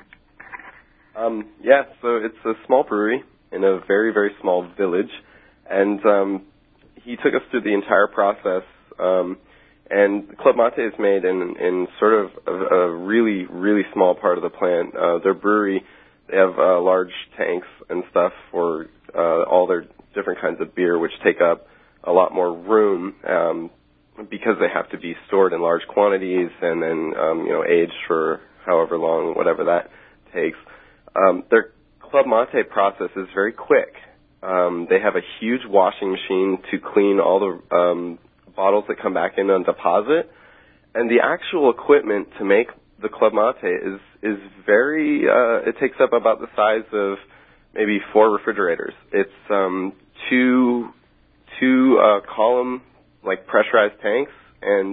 Speaker 8: Um, yeah, so it's a small brewery in a very, very small village, and um, he took us through the entire process. Um, and Club Mate is made in in sort of a, a really, really small part of the plant. Uh, their brewery. They have uh, large tanks and stuff for uh, all their different kinds of beer, which take up a lot more room um, because they have to be stored in large quantities and then um, you know aged for however long, whatever that takes. Um, their Club Mate process is very quick. Um, they have a huge washing machine to clean all the um, bottles that come back in on deposit, and the actual equipment to make the Club Mate is is very, uh, it takes up about the size of maybe four refrigerators. It's um, two two uh, column, like pressurized tanks, and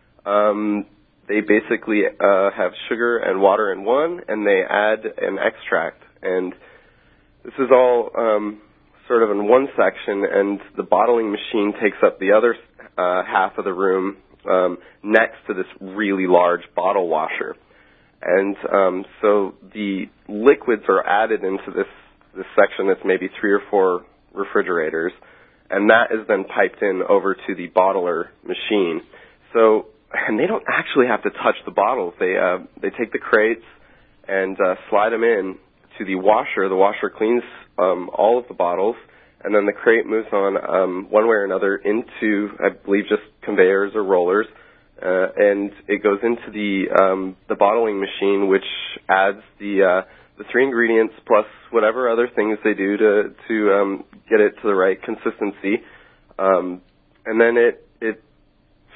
Speaker 8: um, they basically uh, have sugar and water in one, and they add an extract. And this is all um, sort of in one section, and the bottling machine takes up the other uh, half of the room um, next to this really large bottle washer. And um, so the liquids are added into this, this section that's maybe three or four refrigerators, and that is then piped in over to the bottler machine. So, and they don't actually have to touch the bottles. They uh, they take the crates and uh, slide them in to the washer. The washer cleans um, all of the bottles, and then the crate moves on um, one way or another into, I believe, just conveyors or rollers. Uh, and it goes into the um, the bottling machine, which adds the uh, the three ingredients plus whatever other things they do to to um, get it to the right consistency, um, and then it it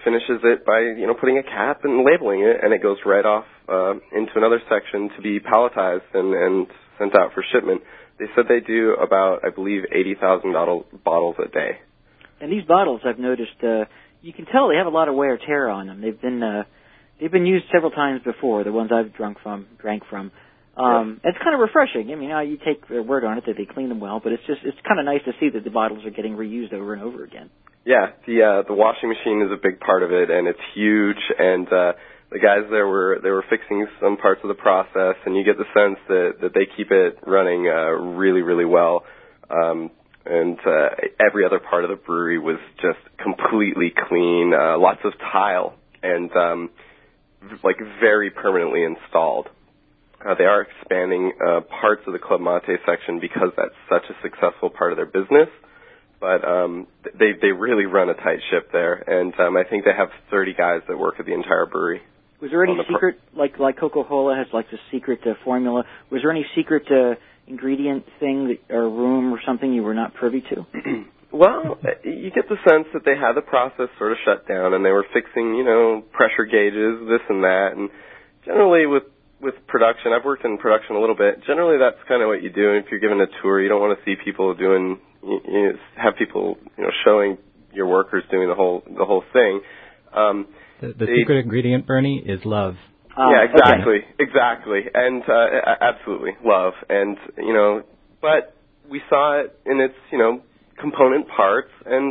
Speaker 8: finishes it by, you know, putting a cap and labeling it, and it goes right off uh, into another section to be palletized and, and sent out for shipment. They said they do about, I believe, eighty thousand bottles a day.
Speaker 6: And these bottles, I've noticed, uh, you can tell they have a lot of wear and tear on them. They've been uh, they've been used several times before. The ones I've drunk from, drank from. Um, yeah. It's kind of refreshing. I mean, uh, you take their word on it that they clean them well, but it's just it's kind of nice to see that the bottles are getting reused over and over again.
Speaker 8: Yeah, the uh, the washing machine is a big part of it, and it's huge. And uh, the guys there were they were fixing some parts of the process, and you get the sense that that they keep it running uh, really really well. Um, and uh, every other part of the brewery was just completely clean. Uh, lots of tile and um, like very permanently installed. Uh, they are expanding uh, parts of the Club Mate section because that's such a successful part of their business. But um, they they really run a tight ship there, and um, I think they have thirty guys that work at the entire brewery.
Speaker 6: Was there any
Speaker 8: the
Speaker 6: secret, pro- like like Coca-Cola has like the secret uh, formula? Was there any secret uh, ingredient thing that, or room or something you were not privy to?
Speaker 8: Well, you get the sense that they had the process sort of shut down, and they were fixing, you know, pressure gauges, this and that, and generally with with production, I've worked in production a little bit. Generally, that's kind of what you do. If you're given a tour, you don't want to see people doing, you, you have people, you know, showing your workers doing the whole the whole thing. Um,
Speaker 5: the the they, secret ingredient, Bernie, is love.
Speaker 8: Um, yeah, exactly, okay. exactly, and uh, absolutely love, and you know, but we saw it in its, you know, component parts, and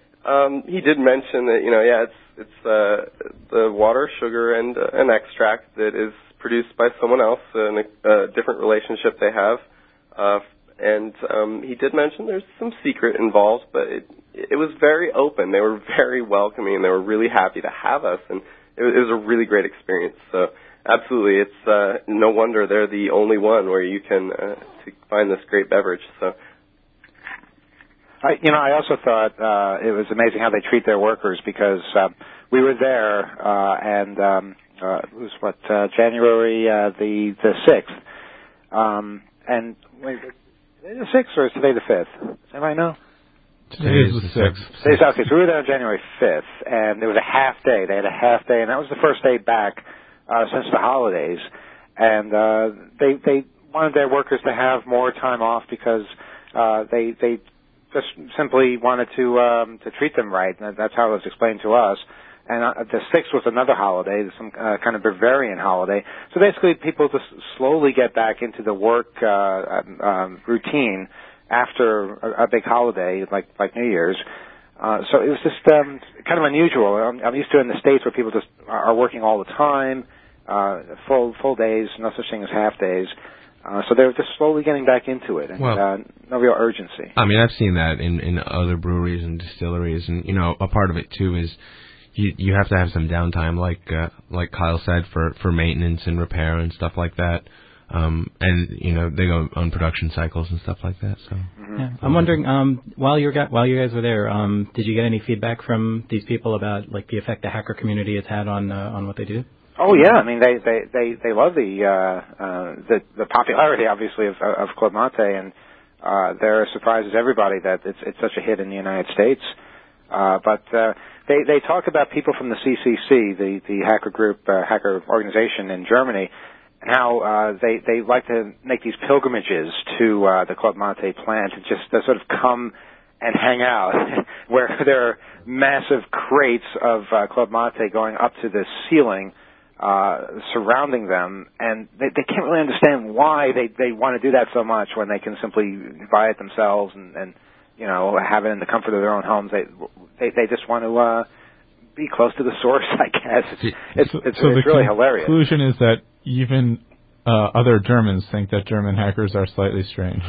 Speaker 8: um, he did mention that, you know, yeah, it's it's uh, the water, sugar, and uh, an extract that is produced by someone else, in a, a different relationship they have. Uh, and um, he did mention there's some secret involved, but it, it was very open. They were very welcoming, and they were really happy to have us, and it, it was a really great experience. So absolutely, it's uh, no wonder they're the only one where you can uh, to find this great beverage. So.
Speaker 7: I, you know, I also thought uh, it was amazing how they treat their workers, because uh, we were there, uh, and um, uh, it was what uh, January uh, the the sixth, um, and wait, today the sixth or is today the fifth? Does anybody know?
Speaker 4: Today is the sixth.
Speaker 7: Today's okay. So we were there on January fifth, and there was a half day. They had a half day, and that was the first day back uh, since the holidays, and uh, they they wanted their workers to have more time off because uh, they they. just simply wanted to um, to treat them right, and that's how it was explained to us. And uh, the sixth was another holiday, some uh, kind of Bavarian holiday. So basically, people just slowly get back into the work uh, um, routine after a, a big holiday like like New Year's. Uh, so it was just um, kind of unusual. I'm, I'm used to it in the States where people just are working all the time, uh, full full days, no such thing as half days. Uh, so they're just slowly getting back into it, and
Speaker 2: well,
Speaker 7: uh, no real urgency.
Speaker 2: I mean, I've seen that in, in other breweries and distilleries, and, you know, a part of it, too, is you you have to have some downtime, like uh, like Kyle said, for, for maintenance and repair and stuff like that. Um, and, you know, they go on production cycles and stuff like that. So
Speaker 5: mm-hmm. yeah. I'm wondering, um, while, you were, while you guys were there, um, did you get any feedback from these people about, like, the effect the hacker community has had on uh, on what they do?
Speaker 7: Oh yeah, I mean they they they, they love the, uh, uh, the the popularity, obviously, of of Club Mate, and uh, they're as surprised as everybody that it's it's such a hit in the United States. Uh, but uh, they they talk about people from the C C C, the the hacker group, uh, hacker organization in Germany, and how uh, they they like to make these pilgrimages to uh, the Club Mate plant and just uh, sort of come and hang out, where there are massive crates of uh, Club Mate going up to the ceiling. Uh, surrounding them, and they, they can't really understand why they, they want to do that so much when they can simply buy it themselves and, and you know, have it in the comfort of their own homes. They they, they just want to uh, be close to the source, I guess. It's it's,
Speaker 4: so,
Speaker 7: it's,
Speaker 4: so
Speaker 7: it's
Speaker 4: the
Speaker 7: really
Speaker 4: con-
Speaker 7: hilarious.
Speaker 4: The conclusion is that even uh, other Germans think that German hackers are slightly strange.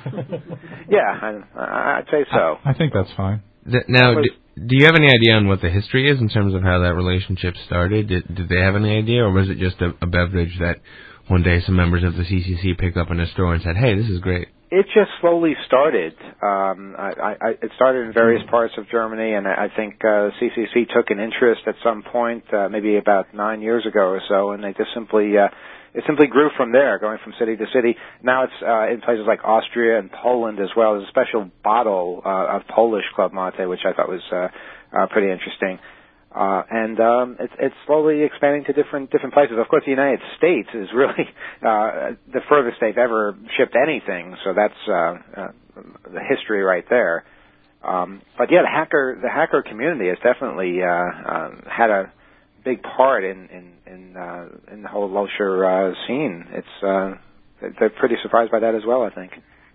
Speaker 7: Yeah, I, I'd say so.
Speaker 4: I, I think that's fine.
Speaker 2: The, now, do, do you have any idea on what the history is in terms of how that relationship started? Did, did they have any idea, or was it just a, a beverage that one day some members of the C C C picked up in a store and said, hey, this is great?
Speaker 7: It just slowly started. Um, I, I, it started in various parts of Germany, and I think uh, C C C took an interest at some point, uh, maybe about nine years ago or so, and they just simply... Uh, It simply grew from there, going from city to city. Now it's uh, in places like Austria and Poland as well. There's a special bottle uh, of Polish Club Mate, which I thought was uh, uh, pretty interesting. Uh, and um, it's, it's slowly expanding to different different places. Of course, the United States is really uh, the furthest they've ever shipped anything, so that's uh, uh, the history right there. Um, but yeah, the hacker the hacker community has definitely uh, um, had a big part in in in, uh, in the whole Losher uh, scene. It's uh, they're pretty surprised by that as well, I think.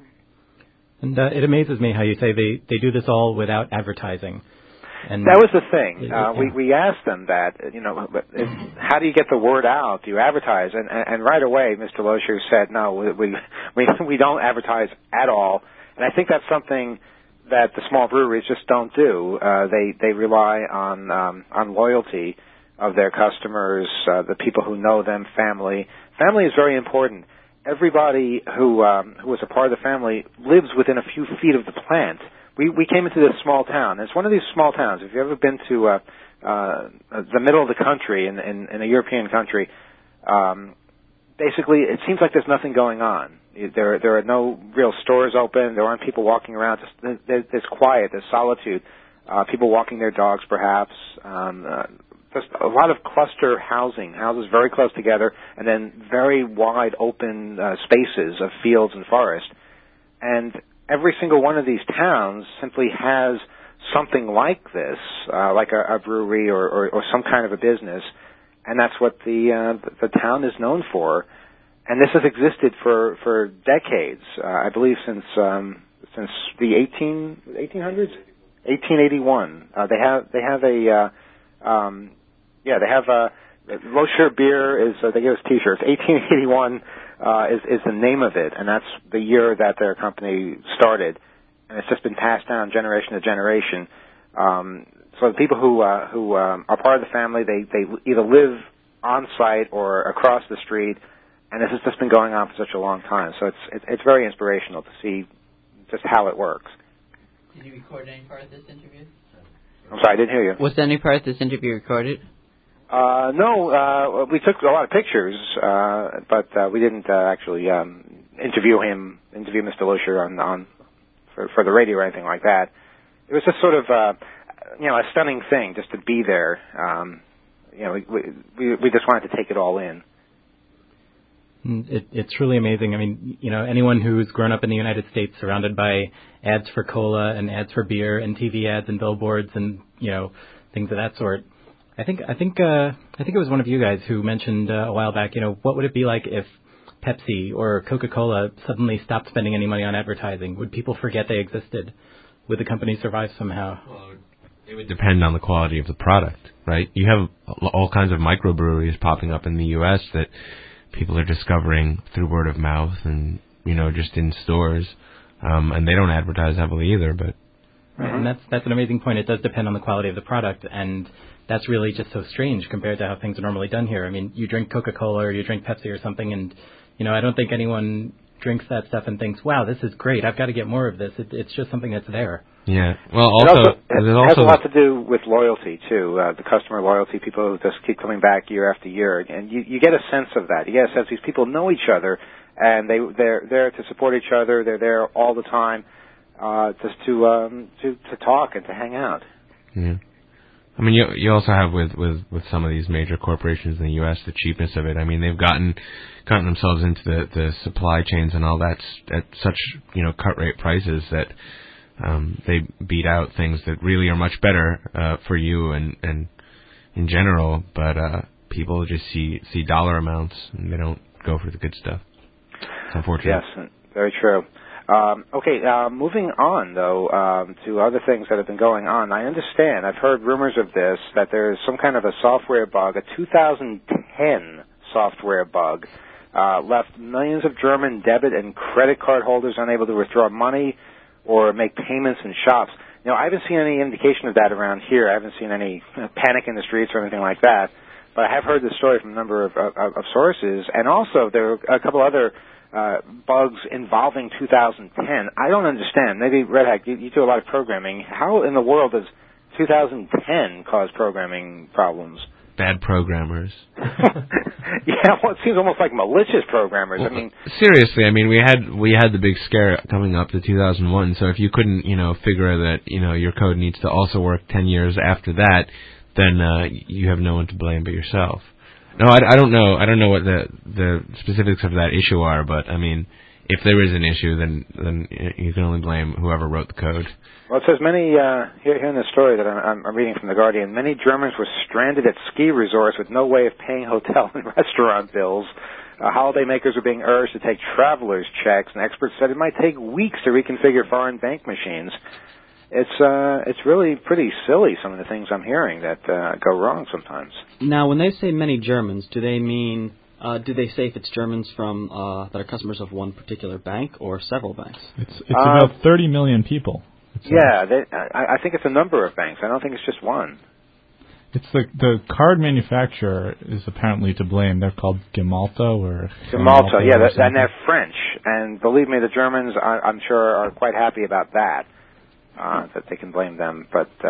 Speaker 5: And uh, it amazes me how you say they, they do this all without advertising. And
Speaker 7: that was the thing.
Speaker 5: Yeah.
Speaker 7: Uh, we we asked them that, you know, if, how do you get the word out? Do you advertise? And and, and right away, Mister Losher said, no, we we we don't advertise at all. And I think that's something that the small breweries just don't do. Uh, they they rely on um, on loyalty of their customers, uh, the people who know them, family. Family is very important. Everybody who um, who is a part of the family lives within a few feet of the plant. We we came into this small town. It's one of these small towns. If you've ever been to uh, uh, the middle of the country in, in, in a European country, um, basically it seems like there's nothing going on. There there are no real stores open. There aren't people walking around. Just, there, there's quiet. There's solitude. Uh, people walking their dogs, perhaps. Um, uh, just a lot of cluster housing, houses very close together, and then very wide open uh, spaces of fields and forest. And every single one of these towns simply has something like this, uh, like a, a brewery or, or, or some kind of a business, and that's what the uh, the town is known for. And this has existed for for decades. Uh, I believe since um, since the eighteen eighteen hundreds, eighteen eighty-one. Uh, they have they have a uh, um, yeah they have a Losher beer is uh, they give us T-shirts. eighteen eighty-one uh, is is the name of it, and that's the year that their company started, and it's just been passed down generation to generation. Um, so the people who uh, who um, are part of the family, they they either live on site or across the street. And this has just been going on for such a long time, so it's it's, it's very inspirational to see just how it works.
Speaker 9: Did you record any part of this interview?
Speaker 7: I'm sorry, I didn't hear you.
Speaker 9: Was any part of this interview recorded?
Speaker 7: Uh, no, uh, we took a lot of pictures, uh, but uh, we didn't uh, actually um, interview him, interview Mister Losher on on for, for the radio or anything like that. It was just sort of uh, you know a stunning thing just to be there. Um, you know, we, we we just wanted to take it all in.
Speaker 5: It, it's truly amazing. I mean, you know, anyone who's grown up in the United States surrounded by ads for cola and ads for beer and T V ads and billboards and, you know, things of that sort. I think I think uh, I think it was one of you guys who mentioned uh, a while back, you know, what would it be like if Pepsi or Coca-Cola suddenly stopped spending any money on advertising? Would people forget they existed? Would the company survive somehow?
Speaker 2: Well, it would depend on the quality of the product, right? You have all kinds of microbreweries popping up in the U S that people are discovering through word of mouth and, you know, just in stores. Um, and they don't advertise heavily either, but...
Speaker 5: Right, and that's that's an amazing point. It does depend on the quality of the product, and that's really just so strange compared to how things are normally done here. I mean, you drink Coca-Cola or you drink Pepsi or something, and, you know, I don't think anyone drinks that stuff and thinks, wow, this is great, I've got to get more of this. It, it's just something that's there.
Speaker 2: Yeah, well, also...
Speaker 7: It, also, it,
Speaker 2: it
Speaker 7: it
Speaker 2: also
Speaker 7: has a lot to do with loyalty, too, uh, the customer loyalty. People just keep coming back year after year, and you, you get a sense of that. You get a sense these people know each other, and they, they're there to support each other. They're there all the time uh, just to, um, to to talk and to hang out.
Speaker 2: Yeah. I mean, you you also have with, with, with some of these major corporations in the U S the cheapness of it. I mean, they've gotten gotten themselves into the, the supply chains and all that at such, you know, cut rate prices that um, they beat out things that really are much better uh, for you and, and in general. But uh, people just see see dollar amounts and they don't go for the good stuff. It's unfortunate.
Speaker 7: Yes, very true. Um, okay, uh, moving on, though, um, to other things that have been going on. I understand, I've heard rumors of this, that there's some kind of a software bug, a two thousand ten software bug, uh, left millions of German debit and credit card holders unable to withdraw money or make payments in shops. You know, I haven't seen any indication of that around here. I haven't seen any panic in the streets or anything like that. But I have heard this story from a number of, of, of sources. And also, there are a couple other Uh, bugs involving two thousand ten. I don't understand. Maybe, Red Hack, you, you do a lot of programming. How in the world does two thousand ten cause programming problems?
Speaker 2: Bad programmers.
Speaker 7: Yeah, well, it seems almost like malicious programmers.
Speaker 2: Well,
Speaker 7: I mean,
Speaker 2: seriously, I mean, we had we had the big scare coming up to two thousand one. So if you couldn't, you know, figure that, you know, your code needs to also work ten years after that, then uh, you have no one to blame but yourself. No, I, I don't know. I don't know what the the specifics of that issue are, but I mean, if there is an issue, then then you can only blame whoever wrote the code.
Speaker 7: Well, it says many, uh, here, here in the story that I'm, I'm reading from The Guardian, many Germans were stranded at ski resorts with no way of paying hotel and restaurant bills. Uh, holidaymakers were being urged to take traveler's checks, and experts said it might take weeks to reconfigure foreign bank machines. It's uh, it's really pretty silly, some of the things I'm hearing that uh, go wrong sometimes.
Speaker 10: Now, when they say many Germans, do they mean... Uh, do they say if it's Germans from uh, that are customers of one particular bank or several banks?
Speaker 4: It's it's uh, about thirty million people. It's
Speaker 7: yeah, they, I, I think it's a number of banks. I don't think it's just one.
Speaker 4: It's the the card manufacturer is apparently to blame. They're called Gemalto or
Speaker 7: Gemalto. Yeah, that, and they're French. And believe me, the Germans, I, I'm sure, are quite happy about that. Uh, that they can blame them, but uh,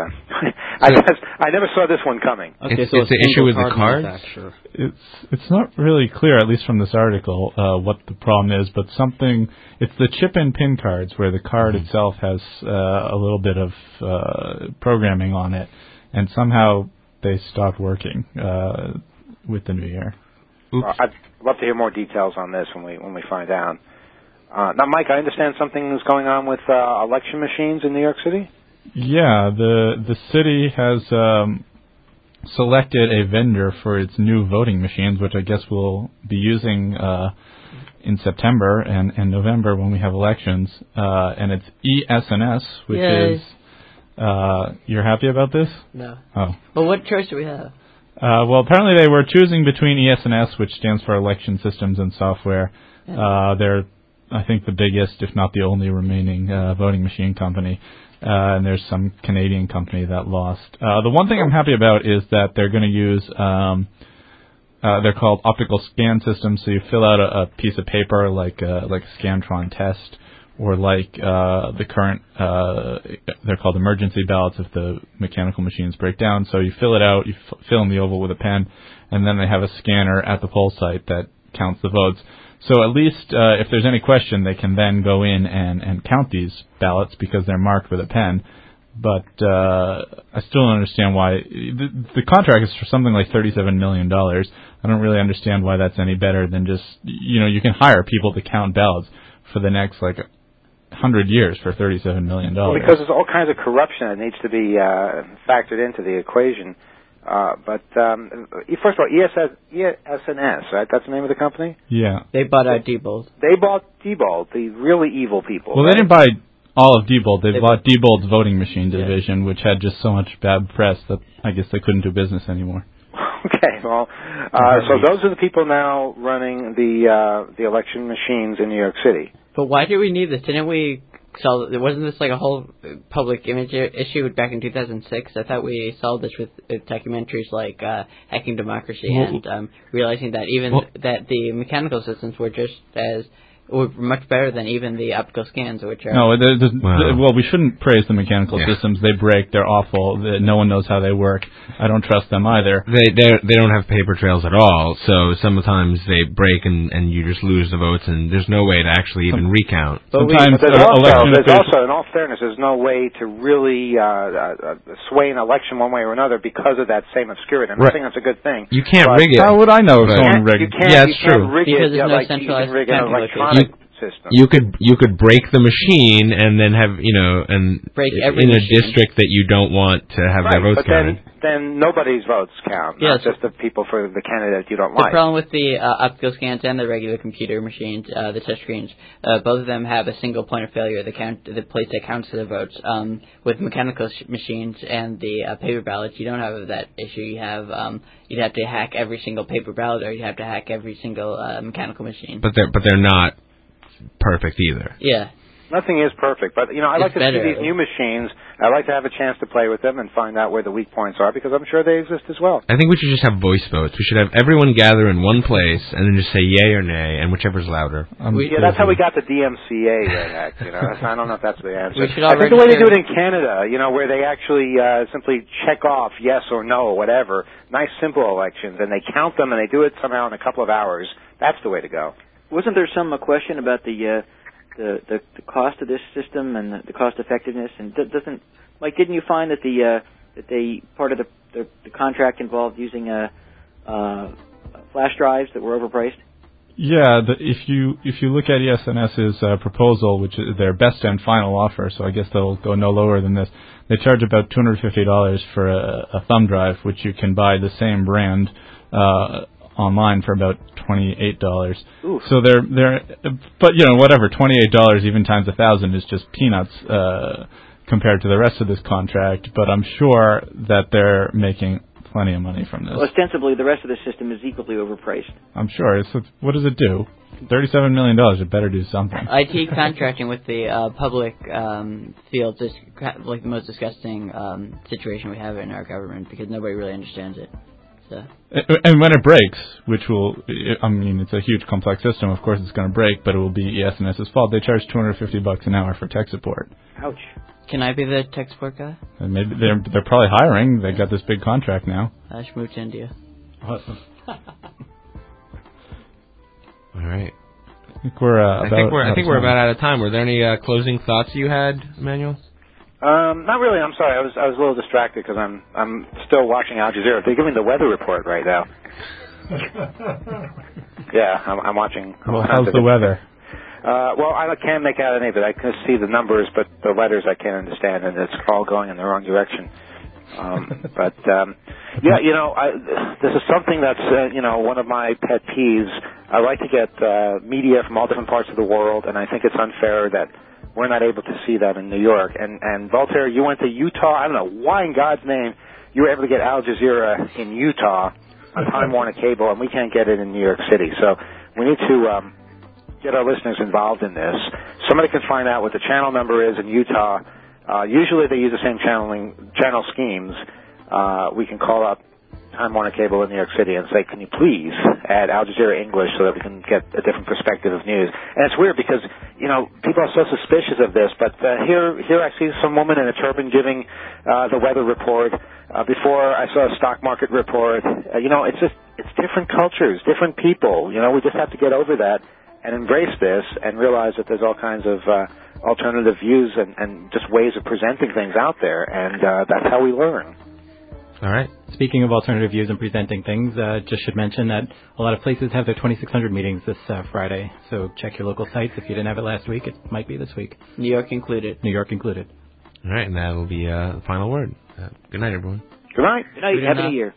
Speaker 7: I guess I never saw this one coming.
Speaker 10: Okay,
Speaker 2: it's,
Speaker 10: so
Speaker 2: it's the issue with the cards.
Speaker 4: It's it's not really clear, at least from this article, uh, what the problem is. But something, it's the chip-in PIN cards where the card mm-hmm. itself has uh, a little bit of uh, programming on it, and somehow they stopped working uh, with the new year.
Speaker 7: Uh, I'd love to hear more details on this when we when we find out. Uh, now, Mike, I understand something is going on with uh, election machines in New York City?
Speaker 4: Yeah, the the city has um, selected a vendor for its new voting machines, which I guess we'll be using uh, in September and, and November when we have elections. Uh, and it's E S N S, which
Speaker 9: Yay.
Speaker 4: is... Uh, you're happy about this?
Speaker 9: No.
Speaker 4: Oh.
Speaker 9: Well, what choice do we have?
Speaker 4: Uh, well, apparently they were choosing between E S N S, which stands for Election Systems and Software. Yeah. Uh, they're I think the biggest, if not the only remaining uh, voting machine company, uh, and there's some Canadian company that lost. Uh, the one thing I'm happy about is that they're going to use, um, uh, they're called optical scan systems, so you fill out a, a piece of paper like a, like a Scantron test, or like uh, the current, uh, they're called emergency ballots if the mechanical machines break down. So you fill it out, you f- fill in the oval with a pen, and then they have a scanner at the poll site that counts the votes. So at least uh, if there's any question, they can then go in and, and count these ballots because they're marked with a pen. But uh, I still don't understand why. The, the contract is for something like thirty-seven million dollars. I don't really understand why that's any better than just, you know, you can hire people to count ballots for the next, like, one hundred years for thirty-seven million dollars.
Speaker 7: Well, because there's all kinds of corruption that needs to be uh, factored into the equation. Uh, but um, first of all, E S N S, right? That's the name of the company?
Speaker 4: Yeah.
Speaker 9: They bought out Diebold.
Speaker 7: They bought Diebold, the really evil people.
Speaker 4: Well,
Speaker 7: right?
Speaker 4: they didn't buy all of Diebold. They, they bought Diebold's voting machine
Speaker 9: yeah.
Speaker 4: division, which had just so much bad press that I guess they couldn't do business anymore.
Speaker 7: Okay, well, uh, so those are the people now running the uh, the election machines in New York City.
Speaker 9: But why do we need this? Didn't we solve? Wasn't this like a whole public image issue back in two thousand six? I thought we solved this with, with documentaries like uh, Hacking Democracy well, and um, realizing that even well, that the mechanical systems were just as were much better than even the optical scans, which are...
Speaker 4: No, there's, there's,
Speaker 2: wow.
Speaker 4: well, we shouldn't praise the mechanical yeah. systems. They break. They're awful. They, no one knows how they work. I don't trust them either.
Speaker 2: They they don't have paper trails at all, so sometimes they break and, and you just lose the votes, and there's no way to actually even recount.
Speaker 7: But
Speaker 4: sometimes
Speaker 7: we, but there's,
Speaker 4: uh,
Speaker 7: also, there's also, in all fairness, there's no way to really uh, uh, sway an election one way or another because of that same obscurity. I'm not
Speaker 2: right.
Speaker 7: saying that's a good thing.
Speaker 2: You can't
Speaker 7: but
Speaker 2: rig it.
Speaker 4: How would I know if someone rigged
Speaker 7: it? You can't,
Speaker 2: yeah,
Speaker 7: you
Speaker 2: it's
Speaker 7: can't
Speaker 2: true.
Speaker 7: rig
Speaker 9: because
Speaker 7: it
Speaker 9: there's
Speaker 7: yeah,
Speaker 9: no
Speaker 7: like
Speaker 9: centralized
Speaker 7: you can rig an electronic
Speaker 2: you,
Speaker 7: system.
Speaker 2: You could you could break the machine and then have you know and
Speaker 9: break every
Speaker 2: in a
Speaker 9: machine.
Speaker 2: district that you don't want to have
Speaker 7: right,
Speaker 2: their votes
Speaker 7: but then,
Speaker 2: counted.
Speaker 7: Then nobody's votes count,
Speaker 9: yeah,
Speaker 7: not just the people for the candidate you don't
Speaker 9: the
Speaker 7: like.
Speaker 9: The problem with the uh, optical scans and the regular computer machines, uh, the touch screens, uh, both of them have a single point of failure, the count, the place that counts the votes. Um, with mechanical sh- machines and the uh, paper ballots, you don't have that issue. You have um, you'd have to hack every single paper ballot, or you'd have to hack every single uh, mechanical machine.
Speaker 2: But they're but they're not perfect either.
Speaker 9: Yeah.
Speaker 7: Nothing is perfect, but you know I
Speaker 9: it's
Speaker 7: like to
Speaker 9: better.
Speaker 7: see these new machines. I like to have a chance to play with them and find out where the weak points are because I'm sure they exist as well.
Speaker 2: I think we should just have voice votes. We should have everyone gather in one place and then just say yay or nay, and whichever's louder.
Speaker 7: Um, yeah, that's how we got the D M C A, Red Hack. You know, I don't know if that's the answer.
Speaker 9: We should all
Speaker 7: I think the way they do it in Canada, you know, where they actually uh, simply check off yes or no or whatever, nice simple elections, and they count them and they do it somehow in a couple of hours. That's the way to go.
Speaker 6: Wasn't there some uh, question about the? Uh, The, the the cost of this system and the, the cost effectiveness, and d- doesn't like didn't you find that the uh, that they part of the the, the contract involved using a, uh, flash drives that were overpriced?
Speaker 4: Yeah, the, if you if you look at ESNS's uh, proposal, which is their best and final offer, so I guess they'll go no lower than this. They charge about two hundred fifty dollars for a, a thumb drive, which you can buy the same brand uh, online for about twenty-eight dollars. So they're they're, but you know whatever, twenty-eight dollars even times a thousand is just peanuts uh, compared to the rest of this contract. But I'm sure that they're making plenty of money from this.
Speaker 6: Well, ostensibly, the rest of the system is equally overpriced.
Speaker 4: I'm sure. It's, what does it do? thirty-seven million dollars. It better do something.
Speaker 9: I T contracting with the uh, public um, field is like the most disgusting um, situation we have in our government because nobody really understands it. So.
Speaker 4: And when it breaks, which will, I mean, it's a huge complex system. Of course, it's going to break, but it will be ESNS's fault. They charge two hundred fifty bucks an hour for tech support.
Speaker 6: Ouch.
Speaker 9: Can I be the tech support guy?
Speaker 4: And maybe they're they're probably hiring. They got this big contract now.
Speaker 9: I should move to India.
Speaker 4: Awesome.
Speaker 2: All right.
Speaker 4: I think we're. Uh,
Speaker 2: I think we're. I think we're about out of time. Were there any uh, closing thoughts you had, Emmanuel?
Speaker 7: Um, not really. I'm sorry. I was I was a little distracted because I'm I'm still watching Al Jazeera. They're giving the weather report right now. yeah, I'm, I'm watching.
Speaker 4: Well, how's the weather?
Speaker 7: Uh, well, I can't make out any of it. I can see the numbers, but the letters I can't understand, and it's all going in the wrong direction. Um, but um, yeah, you know, I, this is something that's uh, you know one of my pet peeves. I like to get uh, media from all different parts of the world, and I think it's unfair that we're not able to see that in New York. And and Voltaire, you went to Utah. I don't know why in God's name you were able to get Al Jazeera in Utah on Time Warner Cable, and we can't get it in New York City. So we need to um, get our listeners involved in this. Somebody can find out what the channel number is in Utah. Uh, usually they use the same channeling channel schemes. Uh, we can call up Time Warner Cable in New York City and say, can you please add Al Jazeera English so that we can get a different perspective of news? And it's weird because, you know, people are so suspicious of this, but uh, here here I see some woman in a turban giving uh, the weather report. Uh, before I saw a stock market report. Uh, you know, it's just, it's different cultures, different people. You know, we just have to get over that and embrace this and realize that there's all kinds of uh, alternative views and, and just ways of presenting things out there, and uh, that's how we learn.
Speaker 2: All right.
Speaker 5: Speaking of alternative views and presenting things, uh, just should mention that a lot of places have their twenty-six hundred meetings this uh, Friday, so check your local sites. If you didn't have it last week, it might be this week.
Speaker 9: New York included.
Speaker 5: New York included.
Speaker 2: All right, and that will be uh, the final word. Uh, good night, everyone.
Speaker 7: Good night.
Speaker 6: Good night. Happy New Year.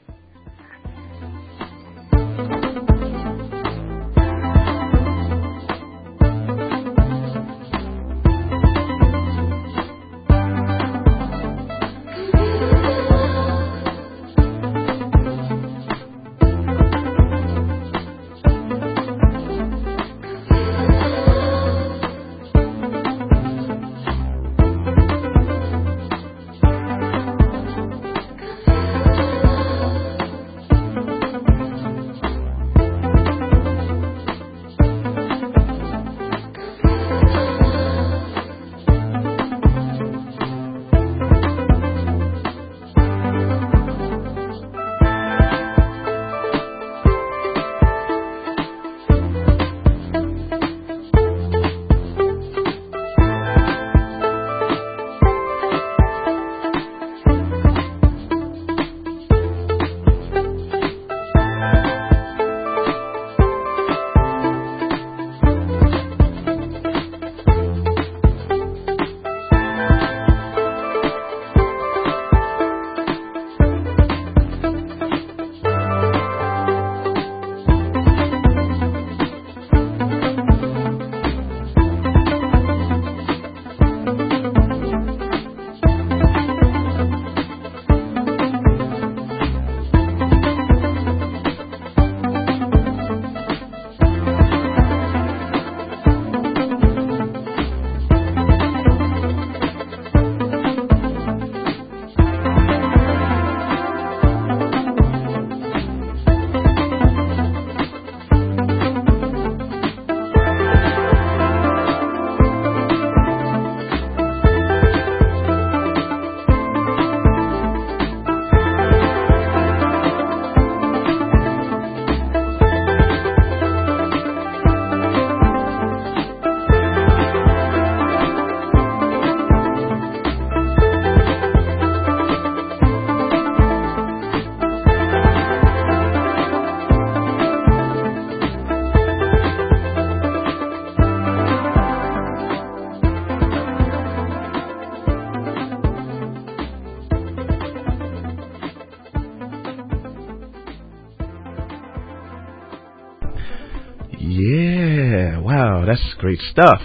Speaker 2: Yeah, wow, that's great stuff.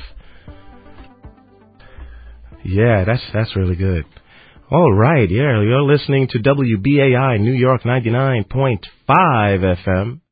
Speaker 2: Yeah, that's that's really good. All right, yeah, you're listening to W B A I New York ninety-nine point five F M.